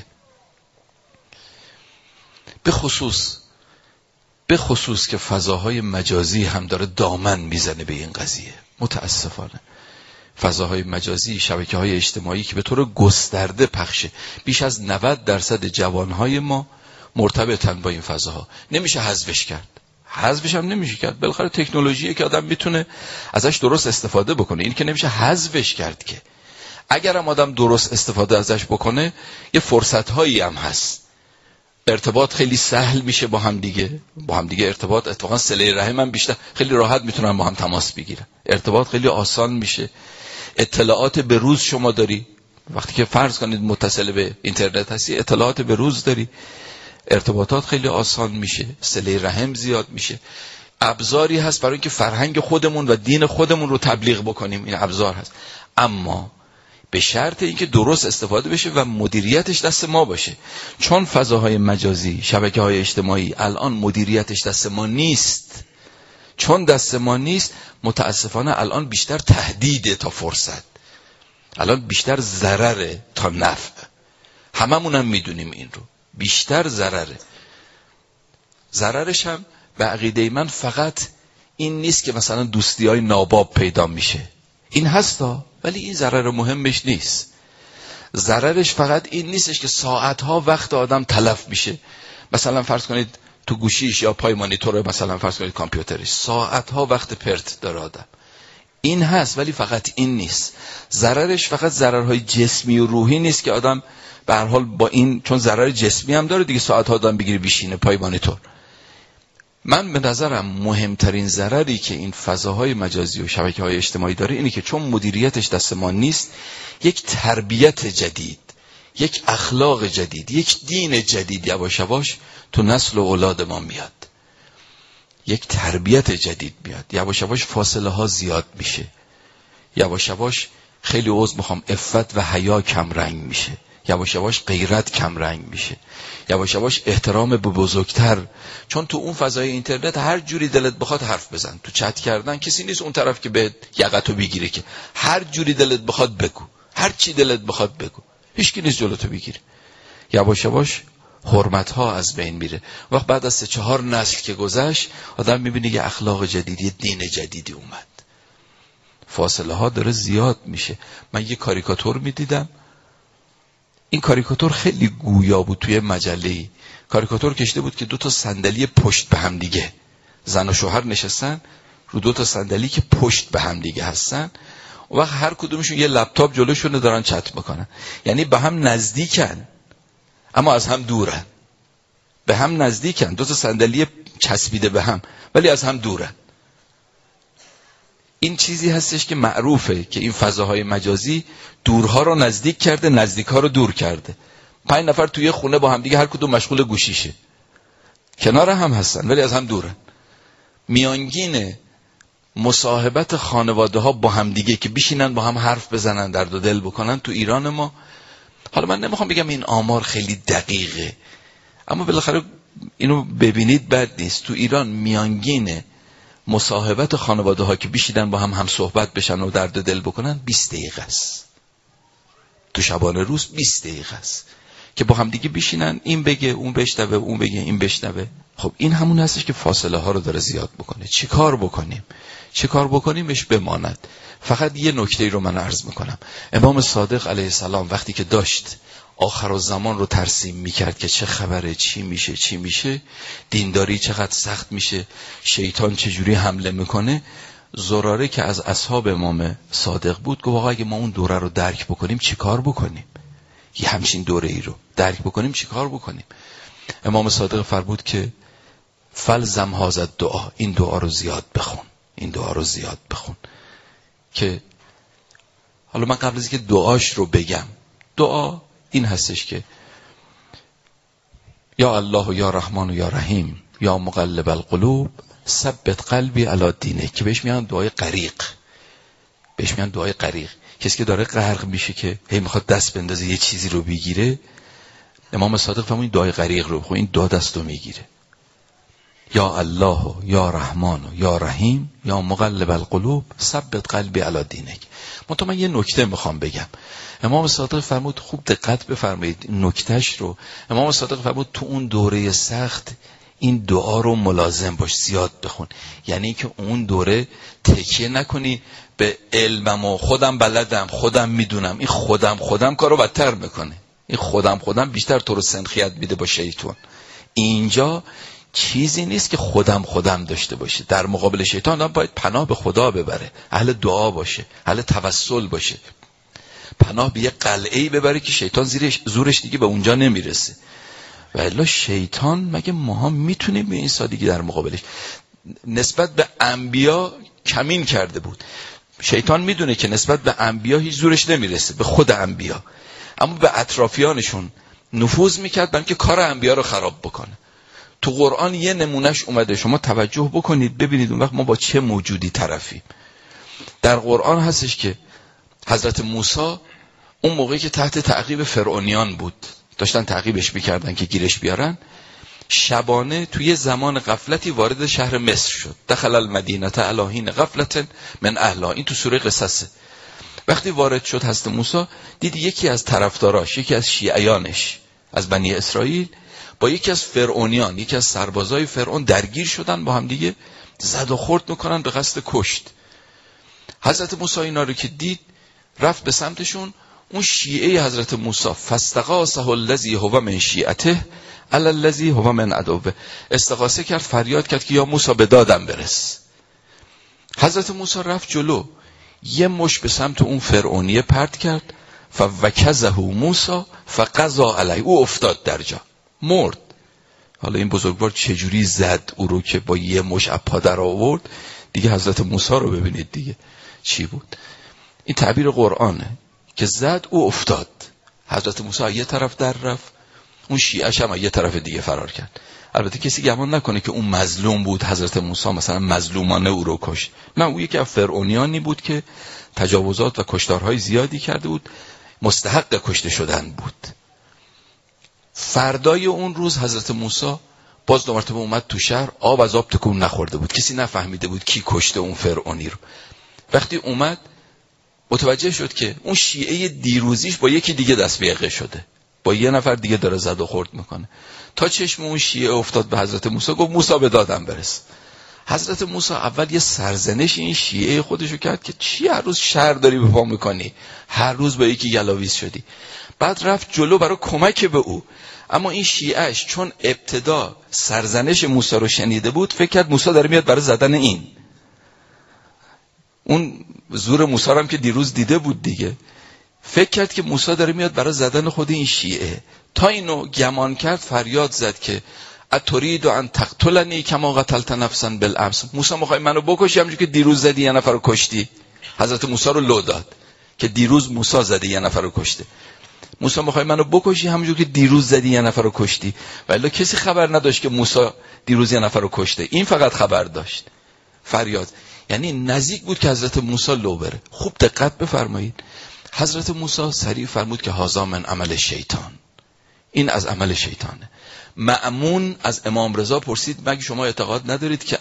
به خصوص به خصوص که فضاهای مجازی هم داره دامن میزنه به این قضیه. متاسفانه فضاهای مجازی، شبکه‌های اجتماعی که به طور گسترده پخشه، بیش از نود درصد جوانهای ما مرتبطن با این فضاها. نمیشه حذفش کرد. حذفش هم نمیشه کرد. بالاخره تکنولوژیه که آدم میتونه ازش درست استفاده بکنه. این که نمیشه حذفش کرد که. اگر هم آدم درست استفاده ازش بکنه، یه فرصت‌هایی هم هست. ارتباط خیلی سهل میشه با هم دیگه. با هم دیگه ارتباط، اتفاقا صله رحم هم بیشتر، خیلی راحت میتونن با هم تماس بگیرن. ارتباط خیلی آسان میشه. اطلاعات به روز شما داری. وقتی که فرض کنید متصل به اینترنت هستی، اطلاعات به روز داری. ارتباطات خیلی آسان میشه، صله رحم زیاد میشه. ابزاری هست برای اینکه فرهنگ خودمون و دین خودمون رو تبلیغ بکنیم. این ابزار هست، اما به شرط اینکه درست استفاده بشه و مدیریتش دست ما باشه. چون فضاهای مجازی، شبکه‌های اجتماعی الان مدیریتش دست ما نیست، چون دست ما نیست، متاسفانه الان بیشتر تهدیده تا فرصت، الان بیشتر ضرره تا نفع. هممون هم میدونیم این رو. بیشتر ضرره. ضررش هم به عقیده من فقط این نیست که مثلا دوستی‌های ناباب پیدا میشه. این هستا، ولی این ضرر مهمش نیست. ضررش فقط این نیستش که ساعتها وقت آدم تلف میشه. مثلا فرض کنید تو گوشیش یا پای مانیتور، مثلا فرض کنید کامپیوترش، ساعتها وقت پرت داره آدم. این هست، ولی فقط این نیست. ضررش فقط ضررهای جسمی و روحی نیست که آدم به هر حال با این، چون ضرر جسمی هم داره دیگه، ساعتها آدم بگیره بشینه پای مانیتور. من به نظرم مهمترین ضرری که این فضاهای مجازی و شبکه‌های اجتماعی داره اینه که چون مدیریتش دست ما نیست، یک تربیت جدید، یک اخلاق جدید، یک دین جدید یواش یواش تو نسل و اولاد ما میاد. یک تربیت جدید میاد. یواش یواش فاصله ها زیاد میشه. یواش یواش خیلی عذر میخوام، عفت و حیا کم رنگ میشه. یواش یواش غیرت کم رنگ میشه. یواش یواش احترام به بزرگتر، چون تو اون فضای اینترنت هر جوری دلت بخواد حرف بزن. تو چت کردن کسی نیست اون طرف که به یقتو بگیره، که هر جوری دلت بخواد بگو، هر چی دلت بخواد بگو، هیچ کی نیست جلوتو بگیره. یواش یواش حرمت ها از بین میره. وقت بعد از سه چهار نسل که گذشت، آدم میبینه یه اخلاق جدیدی، یه دین جدیدی اومد. فاصله ها داره زیاد میشه. من یه کاریکاتور میدیدم، این کاریکاتور خیلی گویا بود. توی مجله‌ای کاریکاتور کشته بود که دو تا صندلی پشت به هم دیگه، زن و شوهر نشستن رو دو تا صندلی که پشت به هم دیگه هستن. اون وقت هر کدومشون یه لپتاپ جلوشونه دارن چت میکنن. یعنی به هم نزدیکن اما از هم دورن. به هم نزدیکن، دو تا صندلی چسبیده به هم ولی از هم دورن. این چیزی هستش که معروفه که این فضاهای مجازی دورها رو نزدیک کرده، نزدیکها رو دور کرده. پنج نفر توی خونه با هم دیگه هر کدوم مشغول گوشیشه، کنار هم هستن ولی از هم دورن. میانگین مصاحبت خانواده ها با هم دیگه که بشینن با هم حرف بزنن، درد و دل بکنن، تو ایران ما، حالا من نمیخوام بگم این آمار خیلی دقیقه اما بالاخره اینو ببینید بد نیست، تو ایران میانگین مصاحبت خانواده ها که بشینن با هم هم صحبت بشن و درد دل بکنن بیست دقیقه است. تو شبانه روز بیست دقیقه است که با هم دیگه بشینن، این بگه اون بشنوه، اون بگه این بشنوه. خب این همون هستش که فاصله ها رو داره زیاد بکنه. چی کار بکنیم؟ چی کار بکنیمش بماند؟ فقط یه نکته رو من عرض میکنم. امام صادق علیه السلام وقتی که داشت آخر الزمان رو ترسیم میکرد که چه خبره، چی میشه چی میشه، دینداری چقدر سخت میشه، شیطان چجوری حمله میکنه، زراره که از اصحاب امام صادق بود گفت آقا اگه ما اون دوره رو درک بکنیم چی کار بکنیم؟ یه همچین دوره ای رو درک بکنیم چی کار بکنیم؟ امام صادق فرمود که فلزم هذا دعا، این دعا رو زیاد بخون، این دعا رو زیاد بخون. که حالا من قبل از اینکه دعاش رو بگم، دعا این هستش که یا الله و یا رحمان و یا رحیم یا مقلب القلوب ثبت قلبی علی دینک، که بهش میان دعای غریق، بهش میان دعای غریق. کسی که داره غرق میشه که هی میخواد دست بندازه یه چیزی رو بگیره، امام صادق فرمود دعای غریق رو بخون، این دعا دستو میگیره. یا الله و یا رحمان و یا رحیم یا مقلب القلوب ثبت قلبی علی دینک. منتها من یه نکته میخوام بگم. امام صادق فرمود، خوب دقت بفرمایید نکتهش رو. امام صادق فرمود تو اون دوره سخت این دعا رو ملازم باش، زیاد بخون. یعنی که اون دوره تکیه نکنی به علمم و خودم بلدم، خودم میدونم. این خودم خودم کارو بدتر میکنه. این خودم خودم بیشتر تو رو سنخیت میده با شیطان. اینجا چیزی نیست که خودم خودم داشته باشه. در مقابل شیطان هم باید پناه به خدا ببره، اهل دعا باشه، اهل توسل باشه، پناه به یه قلعه‌ای ببره که شیطان زیرش زورش دیگه به اونجا نمیرسه. و الا شیطان مگه ماها میتونیم به این سادگی در مقابلش؟ نسبت به انبیا کمین کرده بود. شیطان میدونه که نسبت به انبیا هیچ زورش نمیرسه، به خود انبیا، اما به اطرافیانشون نفوذ میکرد برای که کار انبیا رو خراب بکنه. تو قرآن یه نمونهش اومده، شما توجه بکنید ببینید اون وقت ما با چه موجودی طرفیم. در قرآن هستش که حضرت موسی اون موقعی که تحت تعقیب فرعونیان بود، داشتن تعقیبش میکردن که گیرش بیارن، شبانه توی زمان غفلتی وارد شهر مصر شد. دخل المدینه علی حین غفلت من اهلها. این تو سوره قصصه. وقتی وارد شد حضرت موسی دید یکی از طرفداراش، یکی از شیعیانش از بنی اسرائیل با یکی از فرعونیان، یکی از سربازای فرعون درگیر شدن، با هم دیگه زد و خورد میکنن به قصد کشت. حضرت موسی اینا رو که دید رفت به سمتشون. اون شیعه حضرت موسی فاستغاثه الذی هو من شیعته علی الذی هو من عدوه، استغاثه کرد، فریاد کرد که یا موسی به دادم برس. حضرت موسی رفت جلو، یه مش به سمت اون فرعونیه پرت کرد، فوکزه موسی فقضى علیه، او افتاد در جا، مرد. حالا این بزرگوار چجوری زد او رو که با یه مش اپا در آورد؟ دیگه حضرت موسی رو ببینید دیگه چی بود. این تعبیر قرآنه که زد او افتاد. حضرت موسی یه طرف در رفت، اون شیعه‌ش هم یه طرف دیگه فرار کرد. البته کسی گمان نکنه که اون مظلوم بود، حضرت موسی مثلا مظلومانه او رو کشت. نه، او یکی از فرعونیانی بود که تجاوزات و کشتارهای زیادی کرده بود، مستحق کشته شدن بود. فردای اون روز حضرت موسی باز دو مرتبه اومد تو شهر، آب از آب تکون نخورده بود، کسی نفهمیده بود کی کشته اون فرعونی رو. وقتی اومد متوجه شد که اون شیعه دیروزیش با یکی دیگه دست به یقه شده، با یه نفر دیگه داره زد و خورد میکنه. تا چشم اون شیعه افتاد به حضرت موسی، گفت موسی به دادم برس. حضرت موسی اول یه سرزنش این شیعه خودشو کرد که چی هر روز شر داری به پا میکنی، هر روز با یکی گلاویز شدی. بعد رفت جلو برای کمک به او، اما این شیعهش چون ابتدا سرزنش موسی رو شنیده بود، فکر کرد موسی داره میاد برای زدن این. اون زور موسی هم که دیروز دیده بود دیگه، فکر کرد که موسی داره میاد برای زدن خود این شیعه. تا اینو گمان کرد فریاد زد که اترید ان تقتلنی کما قتلت نفسا بالامس. موسی میخوای منو بکشی همونجوری که دیروز زدی یه نفر رو کشتی؟ حضرت موسی رو لو داد که دیروز موسی زدی یه نفر رو کشته. موسی میخوای منو بکشی همونجوری که دیروز زدی یه نفر رو کشتی؟ ولی کسی خبر نداشت که موسی دیروز یه نفر رو کشته، این فقط خبر داشت. فریاد یعنی نزدیک بود که حضرت موسی لو بره. خوب دقت بفرمایید، حضرت موسی سریع فرمود که هذا من عمل شیطان، این از عمل شیطانه. مأمون از امام رضا پرسید مگه شما اعتقاد ندارید که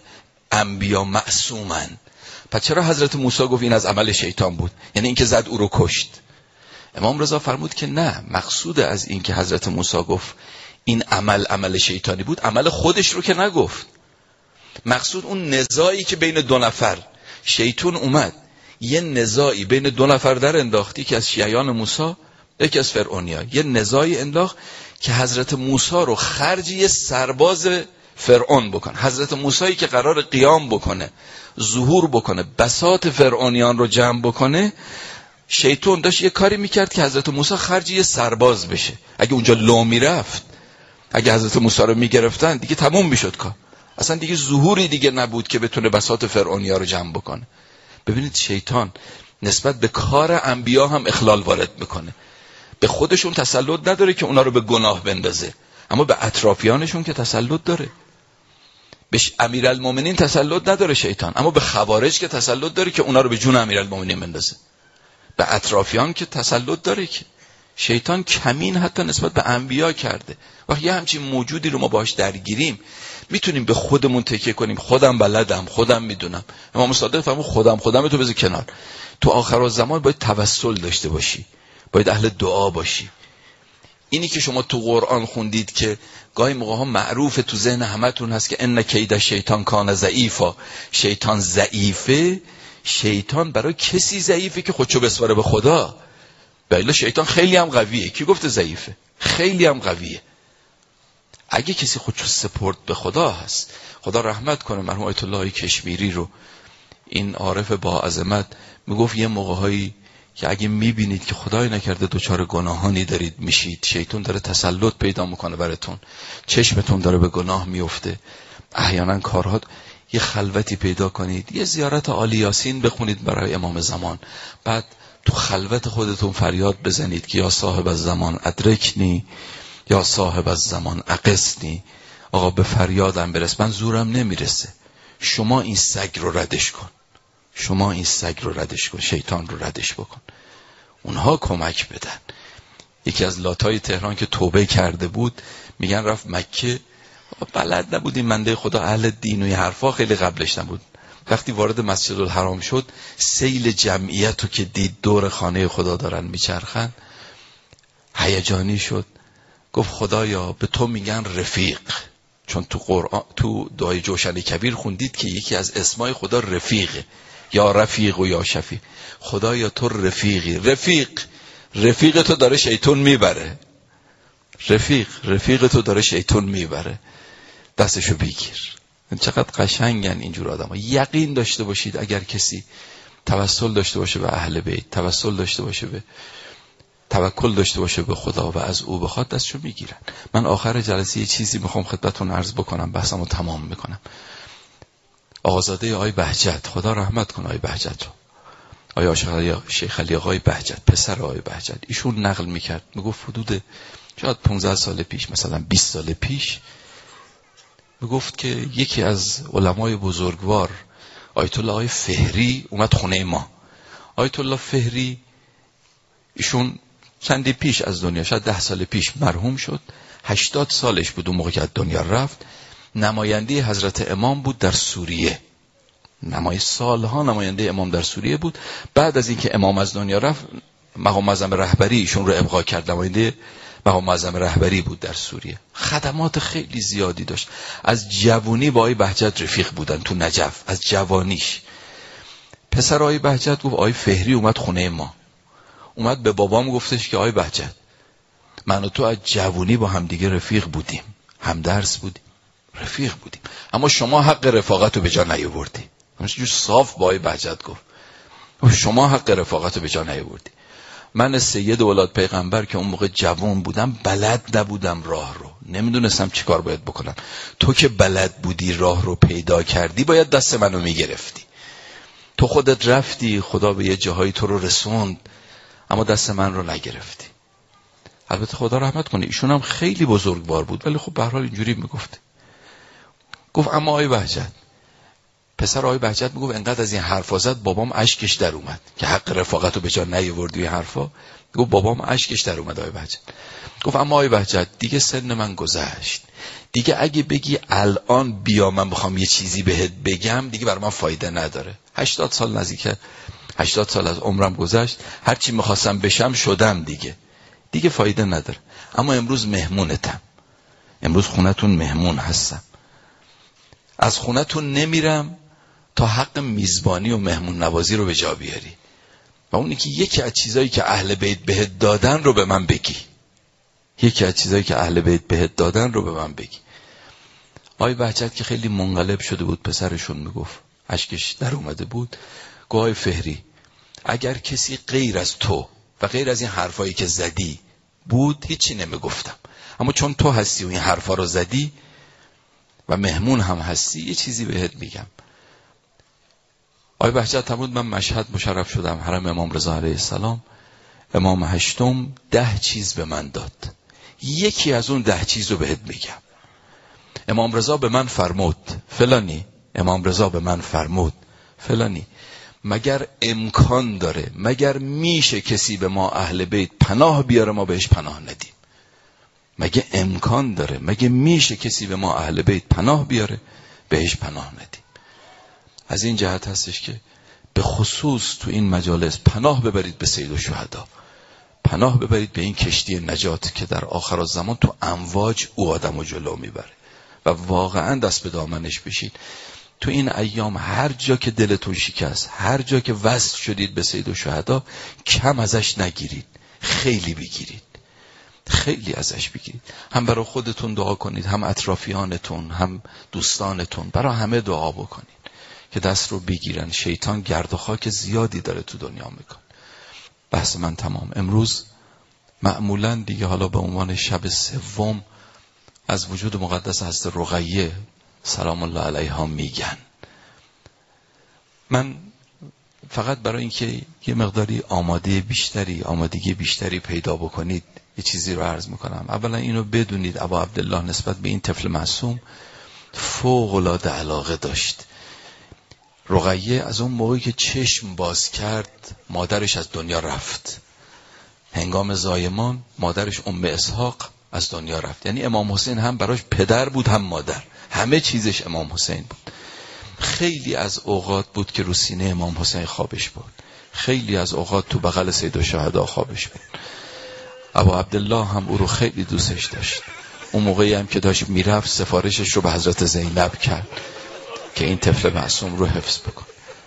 انبیا معصومن؟ پس چرا حضرت موسی گفت این از عمل شیطان بود؟ یعنی این که زد او رو کشت. امام رضا فرمود که نه، مقصود از این که حضرت موسی گفت این عمل عمل شیطانی بود، عمل خودش رو که نگفت. مقصود اون نزاعی که بین دو نفر، شیطان اومد یه نزاعی بین دو نفر در انداختی که از شیعیان موسی یکی از فرعونیا، یه نزاعی انداخت که حضرت موسی رو خرج یه سرباز فرعون بکنه. حضرت موسی که قرار قیام بکنه، ظهور بکنه، بساط فرعونیان رو جمع بکنه، شیطان داشت یه کاری میکرد که حضرت موسی خرج یه سرباز بشه. اگه اونجا لو میرفت، اگه حضرت موسی رو میگرفتن دیگه تموم میشد کار، اصلا دیگه ظهوری دیگه نبود که بتونه بساط فرعونیا رو جمع بکنه. ببینید شیطان نسبت به کار انبیا هم اخلال وارد میکنه. به خودشون تسلط نداره که اونا رو به گناه بندازه، اما به اطرافیانشون که تسلط داره. به امیرالمومنین تسلط نداره شیطان، اما به خوارج که تسلط داره که اونا رو به جون امیرالمومنین بندازه. به اطرافیان که تسلط داره که شیطان کمین حتی نسبت به انبیا کرده. وقتی یه همچین موجودی رو ما باهاش درگیریم میتونیم به خودمون تکیه کنیم، خودم بلدم، خودم میدونم. امام صادق فرمود خودم خودم تو بذار کنار. تو آخرالزمان باید توسل داشته باشی، باید اهل دعا باشی. اینی که شما تو قرآن خوندید که گاهی موقع ها معروف تو ذهن همتون هست که ان کید شیطان کان ضعیفا، شیطان ضعیفه. شیطان برای کسی ضعیفه که خودشو بسپاره به خدا. بله شیطان خیلی هم قویه. کی گفته ضعیفه؟ خیلی هم قویه. اگه کسی خودشو سپرد به خدا هست، خدا رحمت کنه مرحوم آیت الله کشمیری رو، این عارف با عظمت، میگفت یه موقع‌هایی که اگه میبینید که خدای نکرده دوچار گناهانی دارید میشید، شیطان داره تسلط پیدا میکنه براتون، چشمتون داره به گناه میفته، احیانا کارها، یه خلوتی پیدا کنید، یه زیارت عالی یاسین بخونید برای امام زمان، بعد تو خلوت خودتون فریاد بزنید که یا صاحب الزمان ادرکنی، یا صاحب الزمان اقصنی. آقا به فریادم برس، من زورم نمیرسه، شما این سگ رو ردش کن، شما این سگ رو ردش کن، شیطان رو ردش بکن. اونها کمک بدن. یکی از لاتای تهران که توبه کرده بود، میگن رفت مکه، بلد نبودیم منده خدا، اهل دین و یه حرفا خیلی قبلش نبود. وقتی وارد مسجد الحرام شد، سیل جمعیت رو که دید دور خانه خدا دارن میچرخن، هیجانی شد، گفت خدایا به تو میگن رفیق، چون تو قرآن تو دعای جوشن کبیر خوندید که یکی از اسمای خدا رفیقه، یا رفیق و یا شفیق. خدایا تو رفیقی، رفیق رفیق تو داره شیطان میبره، رفیق رفیق تو داره شیطان میبره، دستشو بگیر. چقدر قشنگن اینجور آدم ها. یقین داشته باشید اگر کسی توسل داشته باشه به اهل بیت، توسل داشته باشه به توکل داشته باشه به خدا و از او بخواد، دستشو میگیرن. من آخر جلسه یه چیزی میخوام خدمتتون عرض بکنم، بحثمو تمام میکنم. آقازاده آقای بهجت، خدا رحمت کنه آقای بهجت رو، آقای عاشق شیخ علی آقای بهجت، پسر آقای بهجت، ایشون نقل میکرد، میگفت حدود شاید پانزده سال پیش، مثلا بیست سال پیش، میگفت که یکی از علمای بزرگوار آیت الله آقای فهری اومد خونه ما. آیت الله فهری ایشون چندی پیش از دنیا، شاید ده سال پیش مرحوم شد، هشتاد سالش بود اون موقع که از دنیا رفت. نماینده حضرت امام بود در سوریه، نمای سالها نماینده امام در سوریه بود. بعد از اینکه امام از دنیا رفت، مقام معظم رهبری ایشون رو ابقا کرد، نماینده مقام معظم رهبری بود در سوریه. خدمات خیلی زیادی داشت. از جوانی با آقای بهجت رفیق بودن تو نجف، از جوانیش. پسر آقای بهجت گفت آقای فهری اومد خونه ما، اومد به بابام گفتش که آقای بهجت، من و تو از جوانی با همدیگه رفیق بودیم، هم درس بودیم، رفیق بودیم، اما شما حق رفاقت رو به جا نیاوردی. همش صاف با آقای بهجت گفت شما حق رفاقت رو به جا نیاوردی. من سید اولاد پیغمبر که اون موقع جوان بودم بلد نبودم راه رو، نمیدونستم چی کار باید بکنم. تو که بلد بودی راه رو پیدا کردی باید دست منو میگرفتی. تو خودت رفتی، خدا به یه جاهایی تو رو رسوند، اما دست من رو نگرفتی. البته خدا رحمت کنه ایشون هم خیلی بزرگوار بود، ولی خب به هر حال اینجوری میگفت. گفت اما آقای بهجت، پسر آقای بهجت میگفت انقدر از این حرفا زد بابام اشکش در اومد که حق رفاقت رو به جا نیاوردی این حرفا. گفت بابام اشکش در اومد آقای بهجت. گفت اما آقای بهجت دیگه سن من گذشت، دیگه اگه بگی الان بیا من بخوام یه چیزی بهت بگم دیگه برای من فایده نداره. هشتاد سال نزدیک هشتاد سال از عمرم گذشت، هر چی میخواستم بشم شدم دیگه دیگه فایده نداره. اما امروز مهمونتم، امروز خونتون مهمون هستم، از خونتون نمیرم تا حق میزبانی و مهمون نوازی رو به جا بیاری و اونی که یکی از چیزایی که اهل بیت بهت دادن رو به من بگی، یکی از چیزایی که اهل بیت بهت دادن رو به من بگی. آقای بهجت که خیلی منقلب شده بود، پسرشون میگفت اشکش در اومده بود، گفت آقای فهری اگر کسی غیر از تو و غیر از این حرفایی که زدی بود هیچی نمیگفتم، اما چون تو هستی و این حرفا رو زدی و مهمون هم هستی یه چیزی بهت میگم. آقای بهجت هم بود من مشهد مشرف شدم حرم امام رضا علیه السلام، امام هشتم ده چیز به من داد، یکی از اون ده چیز رو بهت میگم. امام رضا به من فرمود فلانی، امام رضا به من فرمود فلانی، مگر امکان داره، مگر میشه کسی به ما اهل بیت پناه بیاره ما بهش پناه ندیم؟ مگه امکان داره، مگه میشه کسی به ما اهل بیت پناه بیاره بهش پناه ندیم؟ از این جهت هستش که به خصوص تو این مجالس پناه ببرید به سید الشهدا، پناه ببرید به این کشتی نجات که در آخر الزمان تو امواج او آدمو جلو میبره و واقعا دست به دامنش بشید. تو این ایام هر جا که دلتون شکست، هر جا که وصل شدید به سید الشهدا کم ازش نگیرید، خیلی بگیرید، خیلی ازش بگیرید. هم برای خودتون دعا کنید، هم اطرافیانتون، هم دوستانتون، برای همه دعا بکنید که دست رو بگیرن. شیطان گرد و خاک زیادی داره تو دنیا میکن. بحث من تمام. امروز معمولا دیگه حالا به عنوان شب سوم از وجود مقدس حضرت رقیه سلام الله علیها میگن. من فقط برای اینکه یه مقداری آماده بیشتری آمادگی بیشتری پیدا بکنید یه چیزی رو عرض میکنم. اولا اینو بدونید ابا عبدالله نسبت به این طفل معصوم فوق العاده علاقه داشت. رقیه از اون موقعی که چشم باز کرد مادرش از دنیا رفت، هنگام زایمان مادرش ام اسحاق از دنیا رفت. یعنی امام حسین هم براش پدر بود هم مادر، همه چیزش امام حسین بود. خیلی از اوقات بود که رو سینه امام حسین خوابش بود، خیلی از اوقات تو بغل سید الشهدا خوابش بود. ابا عبدالله هم او رو خیلی دوستش داشت. اون موقعی هم که داشت میرفت سفارشش رو به حضرت زینب کرد که این طفل معصوم رو حفظ بکن.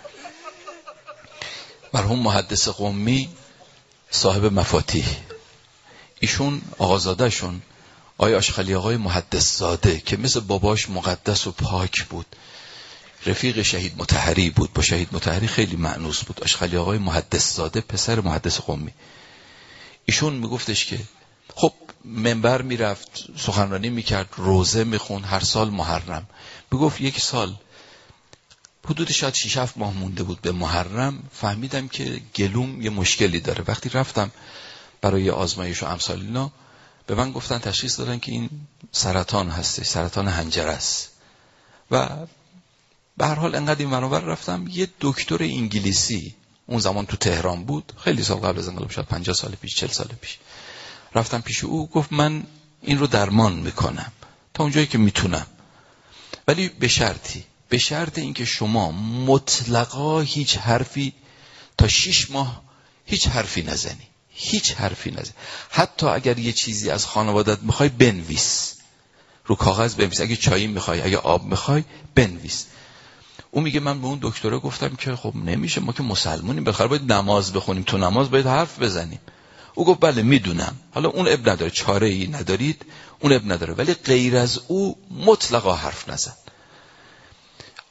مرحوم محدث قمی صاحب مفاتیح، ایشون آقازاده شون آقای آشخلی آقای محدث زاده که مثل باباش مقدس و پاک بود، رفیق شهید مطهری بود، با شهید مطهری خیلی مأنوس بود. آشخلی آقای محدث زاده پسر محدث قمی، ایشون میگفتش که خب منبر میرفت سخنرانی میکرد، روزه میخون هر سال محرم. میگفت یک سال حدود شاید شش هفت ماه مونده بود به محرم، فهمیدم که گلوم یه مشکلی داره. وقتی رفتم برای آزمایش و امثال اینا به من گفتن تشخیص دادن که این سرطان هستش، سرطان حنجره است. و به هر حال انقدر این منور رفتم، یه دکتر انگلیسی اون زمان تو تهران بود، خیلی سال قبل از انقلاب، شاید پنجاه سال پیش چهل سال پیش، رفتم پیش او، گفت من این رو درمان میکنم تا اونجایی که میتونم، ولی به شرطی، به شرط اینکه شما مطلقا هیچ حرفی تا شش ماه هیچ حرفی نزنی، هیچ حرفی نزنی. حتی اگر یه چیزی از خانوادت میخوای بنویس، رو کاغذ بنویس، اگه چایی میخوای، اگه آب میخوای بنویس. اون میگه من به اون دکتره گفتم که خب نمیشه، ما که مسلمونیم، بخاطر باید نماز بخونیم، تو نماز باید حرف بزنیم. او گفت بله میدونم، حالا اون اب نداره، چاره ای ندارید، اون اب نداره، ولی غیر از او مطلقا حرف نزن.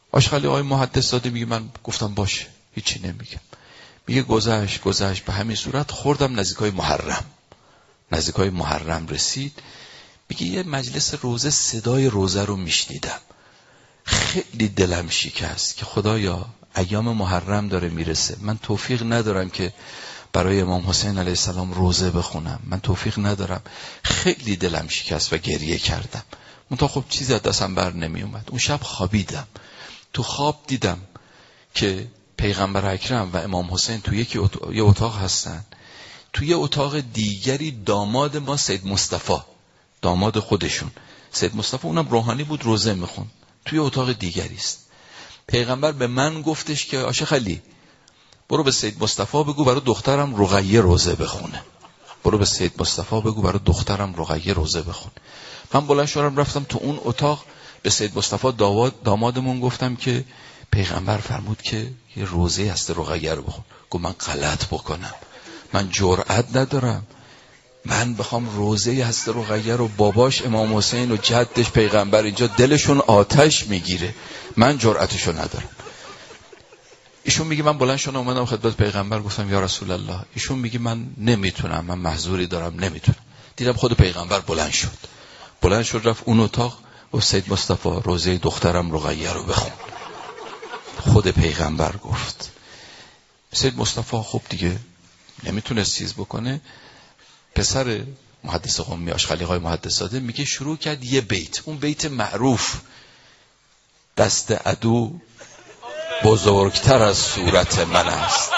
آشغالی آقای محدث زاده میگه من گفتم باشه هیچی نمیگم. میگه گذشت گذشت به همین صورت خوردم نزدیکای محرم. نزدیکای محرم رسید. میگه یه مجلس روزه صدای روزه رو میشنیدم. خیلی دلم شکست که خدایا ایام محرم داره میرسه، من توفیق ندارم که برای امام حسین علیه السلام روزه بخونم، من توفیق ندارم. خیلی دلم شکست و گریه کردم. منتها خب چیزی از دستم بر نمی اومد. اون شب خوابیدم. تو خواب دیدم که پیغمبر اکرم و امام حسین تو یکی اتاق, یه اتاق هستن. تو یه اتاق دیگری داماد ما سید مصطفی، داماد خودشون سید مصطفی، اونم روحانی بود، روزه میخون. توی اتاق دیگری است. پیغمبر به من گفتش که آشق علی برو به سید مصطفی بگو برای دخترم رقیه روزه بخونه. برو به سید مصطفی بگو برای دخترم رقیه روزه بخونه. من بلند شدم رفتم تو اون اتاق، به سید مصطفی دامادمون گفتم که پیغمبر فرمود که یه روزه هست رقیه رو بخون. گفت من غلط بکنم، من جرئت ندارم، من بخوام روزه هست رقیه رو باباش امام حسین و جدش پیغمبر اینجا دلشون آتش میگیره، من جرأتشو ندارم. ایشون میگه من بلند شدم اومدم خدمت پیغمبر، گفتم یا رسول الله. ایشون میگه من نمیتونم، من محظوری دارم نمیتونم. دیدم خود پیغمبر بلند شد. بلند شد رفت اون اتاق و سید مصطفی روزه دخترم رقیه رو بخون. خود پیغمبر گفت. سید مصطفی خب دیگه نمیتونست چیز بکنه. پسر محدث قمی آشغالی آقای محدث زاده میگه شروع کرد یه بیت، اون بیت معروف، دست عدو بزرگتر از صورت من است،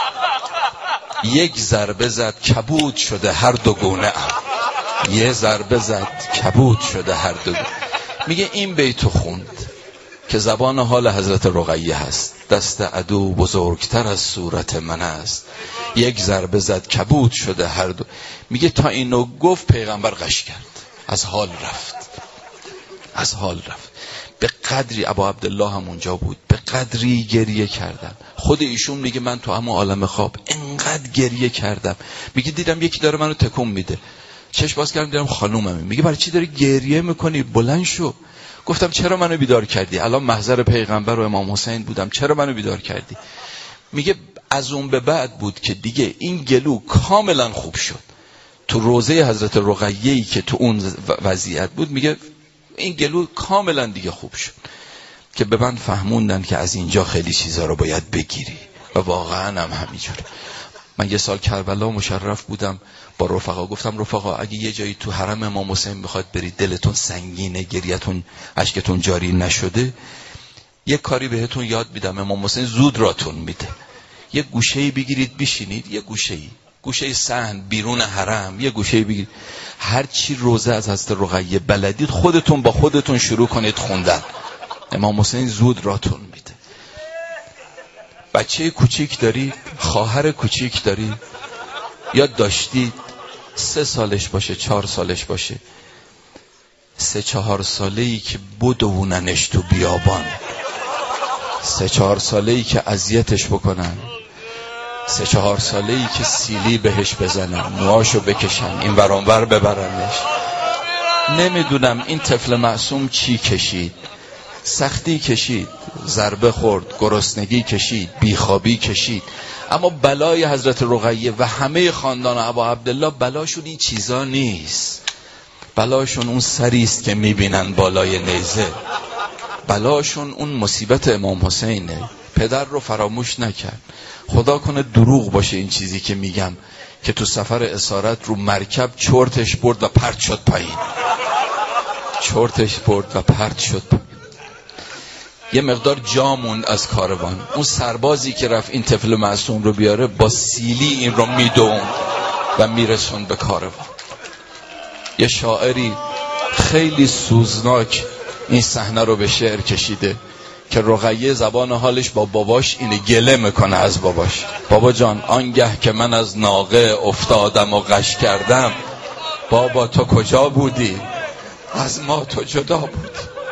یک ضربه زد کبود شده هر دو گونه ام. یه ضربه زد کبود شده هر دو گونه. میگه این بیتو خوند که زبان حال حضرت رقیه هست. دست عدو بزرگتر از صورت من است، یک ضربه زد کبود شده هر دو. میگه تا اینو گفت پیغمبر غش کرد، از حال رفت، از حال رفت. به قدری ابا عبدالله هم اونجا بود، به قدری گریه کردم. خود ایشون میگه من تو همون عالم خواب انقدر گریه کردم. میگه دیدم یکی داره منو تکون میده، چشم باز کردم دیدم خانوممه. میگه برای چی داری گریه میکنی؟ بلند شو. گفتم چرا منو بیدار کردی؟ الان محضر پیغمبر و امام حسین بودم، چرا منو بیدار کردی؟ میگه از اون به بعد بود که دیگه این گلو کاملا خوب شد. تو روزه حضرت رقیه‌ای که تو اون وضعیت بود، میگه این گلو کاملا دیگه خوب شد که به من فهموندن که از اینجا خیلی چیزا رو باید بگیری و واقعا هم همینجوره. من یه سال کربلا مشرف بودم، با رفقا گفتم رفقا اگه یه جایی تو حرم امام حسین میخواد برید، دلتون سنگینه، گریتون اشکتون جاری نشده، یه کاری بهتون یاد میدم، امام حسین زود راتون میده. یه گوشه‌ای بگیرید بشینید، یه گوشه‌ای، گوشه صحن بیرون حرم، یه گوشه‌ای بگیرید، هر چی روزه از حضرت رقیه بلدید خودتون با خودتون شروع کنید خوندن. امام حسین زود راتون میده. بچه کوچیک دارید، خواهر کوچیک دارید یا داشتید، سه سالش باشه، چهار سالش باشه، سه چهار ساله‌ای که بدووننش تو بیابان، سه چهار ساله‌ای که اذیتش بکنن، سه چهار ساله‌ای که سیلی بهش بزنن، موهاشو بکشن، این ور اون ور ببرنش. نمیدونم این طفل معصوم چی کشید، سختی کشید، ضربه خورد، گرسنگی کشید، بیخوابی کشید، اما بلای حضرت رقیه و همه خاندان ابا عبدالله بلاشون این چیزا نیست. بلاشون اون سریست که میبینن بالای نیزه، بلاشون اون مصیبت امام حسینه. پدر رو فراموش نکرد. خدا کنه دروغ باشه این چیزی که میگم که تو سفر اسارت رو مرکب چرتش برد و پرت شد پایین، چرتش برد و پرت شد پایین. یه مقدار جا موند از کاروان. اون سربازی که رفت این طفل معصوم رو بیاره با سیلی این رو میدوند و میرسوند به کاروان. یه شاعری خیلی سوزناک این صحنه رو به شعر کشیده که رقیه زبان حالش با باباش اینه، گله میکنه از باباش. بابا جان آنگه که من از ناقه افتادم و غش کردم، بابا تو کجا بودی؟ از ما تو جدا بودی.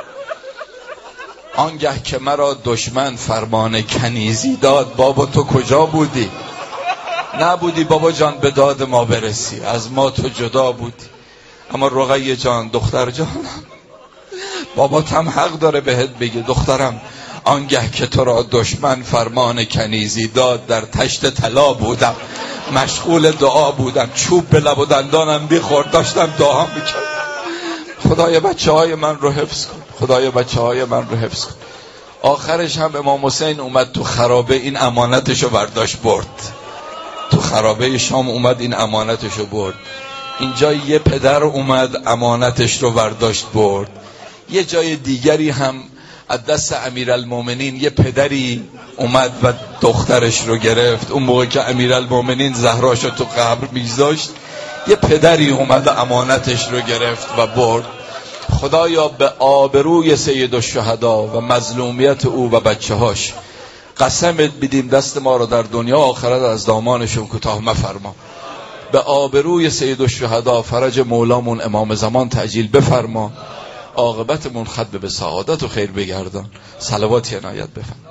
آنگه که مرا دشمن فرمان کنیزی داد، بابا تو کجا بودی؟ نبودی بابا جان به داد ما برسی، از ما تو جدا بودی. اما رقیه جان، دختر جانم، بابا تم حق داره بهت بگه دخترم، آنگه که تو را دشمن فرمان کنیزی داد، در تشت طلا بودم مشغول دعا بودم، چوب به لب و دندانم بیخورد داشتم دعا میکردم. خدای بچه های من رو حفظ کن، خدای بچه های من رو حفظ کن. آخرش هم امام حسین اومد تو خرابه، این امانتشو برداشت برد. تو خرابه شام اومد این امانتشو برد. اینجا یه پدر اومد امانتش رو برداشت برد. یه جای دیگری هم از دست امیرالمومنین یه پدری اومد و دخترش رو گرفت. اون موقع که امیرالمومنین زهراشو تو قبر میگذاشت، یه پدری اومد امانتش رو گرفت و برد. خدایا به آبروی سید الشهدا و مظلومیت او و بچه هاش قسمت بدیم دست ما رو در دنیا آخرت از دامانشون کوتاه مفرما. به آبروی سید الشهدا فرج مولامون امام زمان تعجیل بفرما، عاقبتمون ختم به سعادت و خیر بگردان. صلوات عنایت بفرما.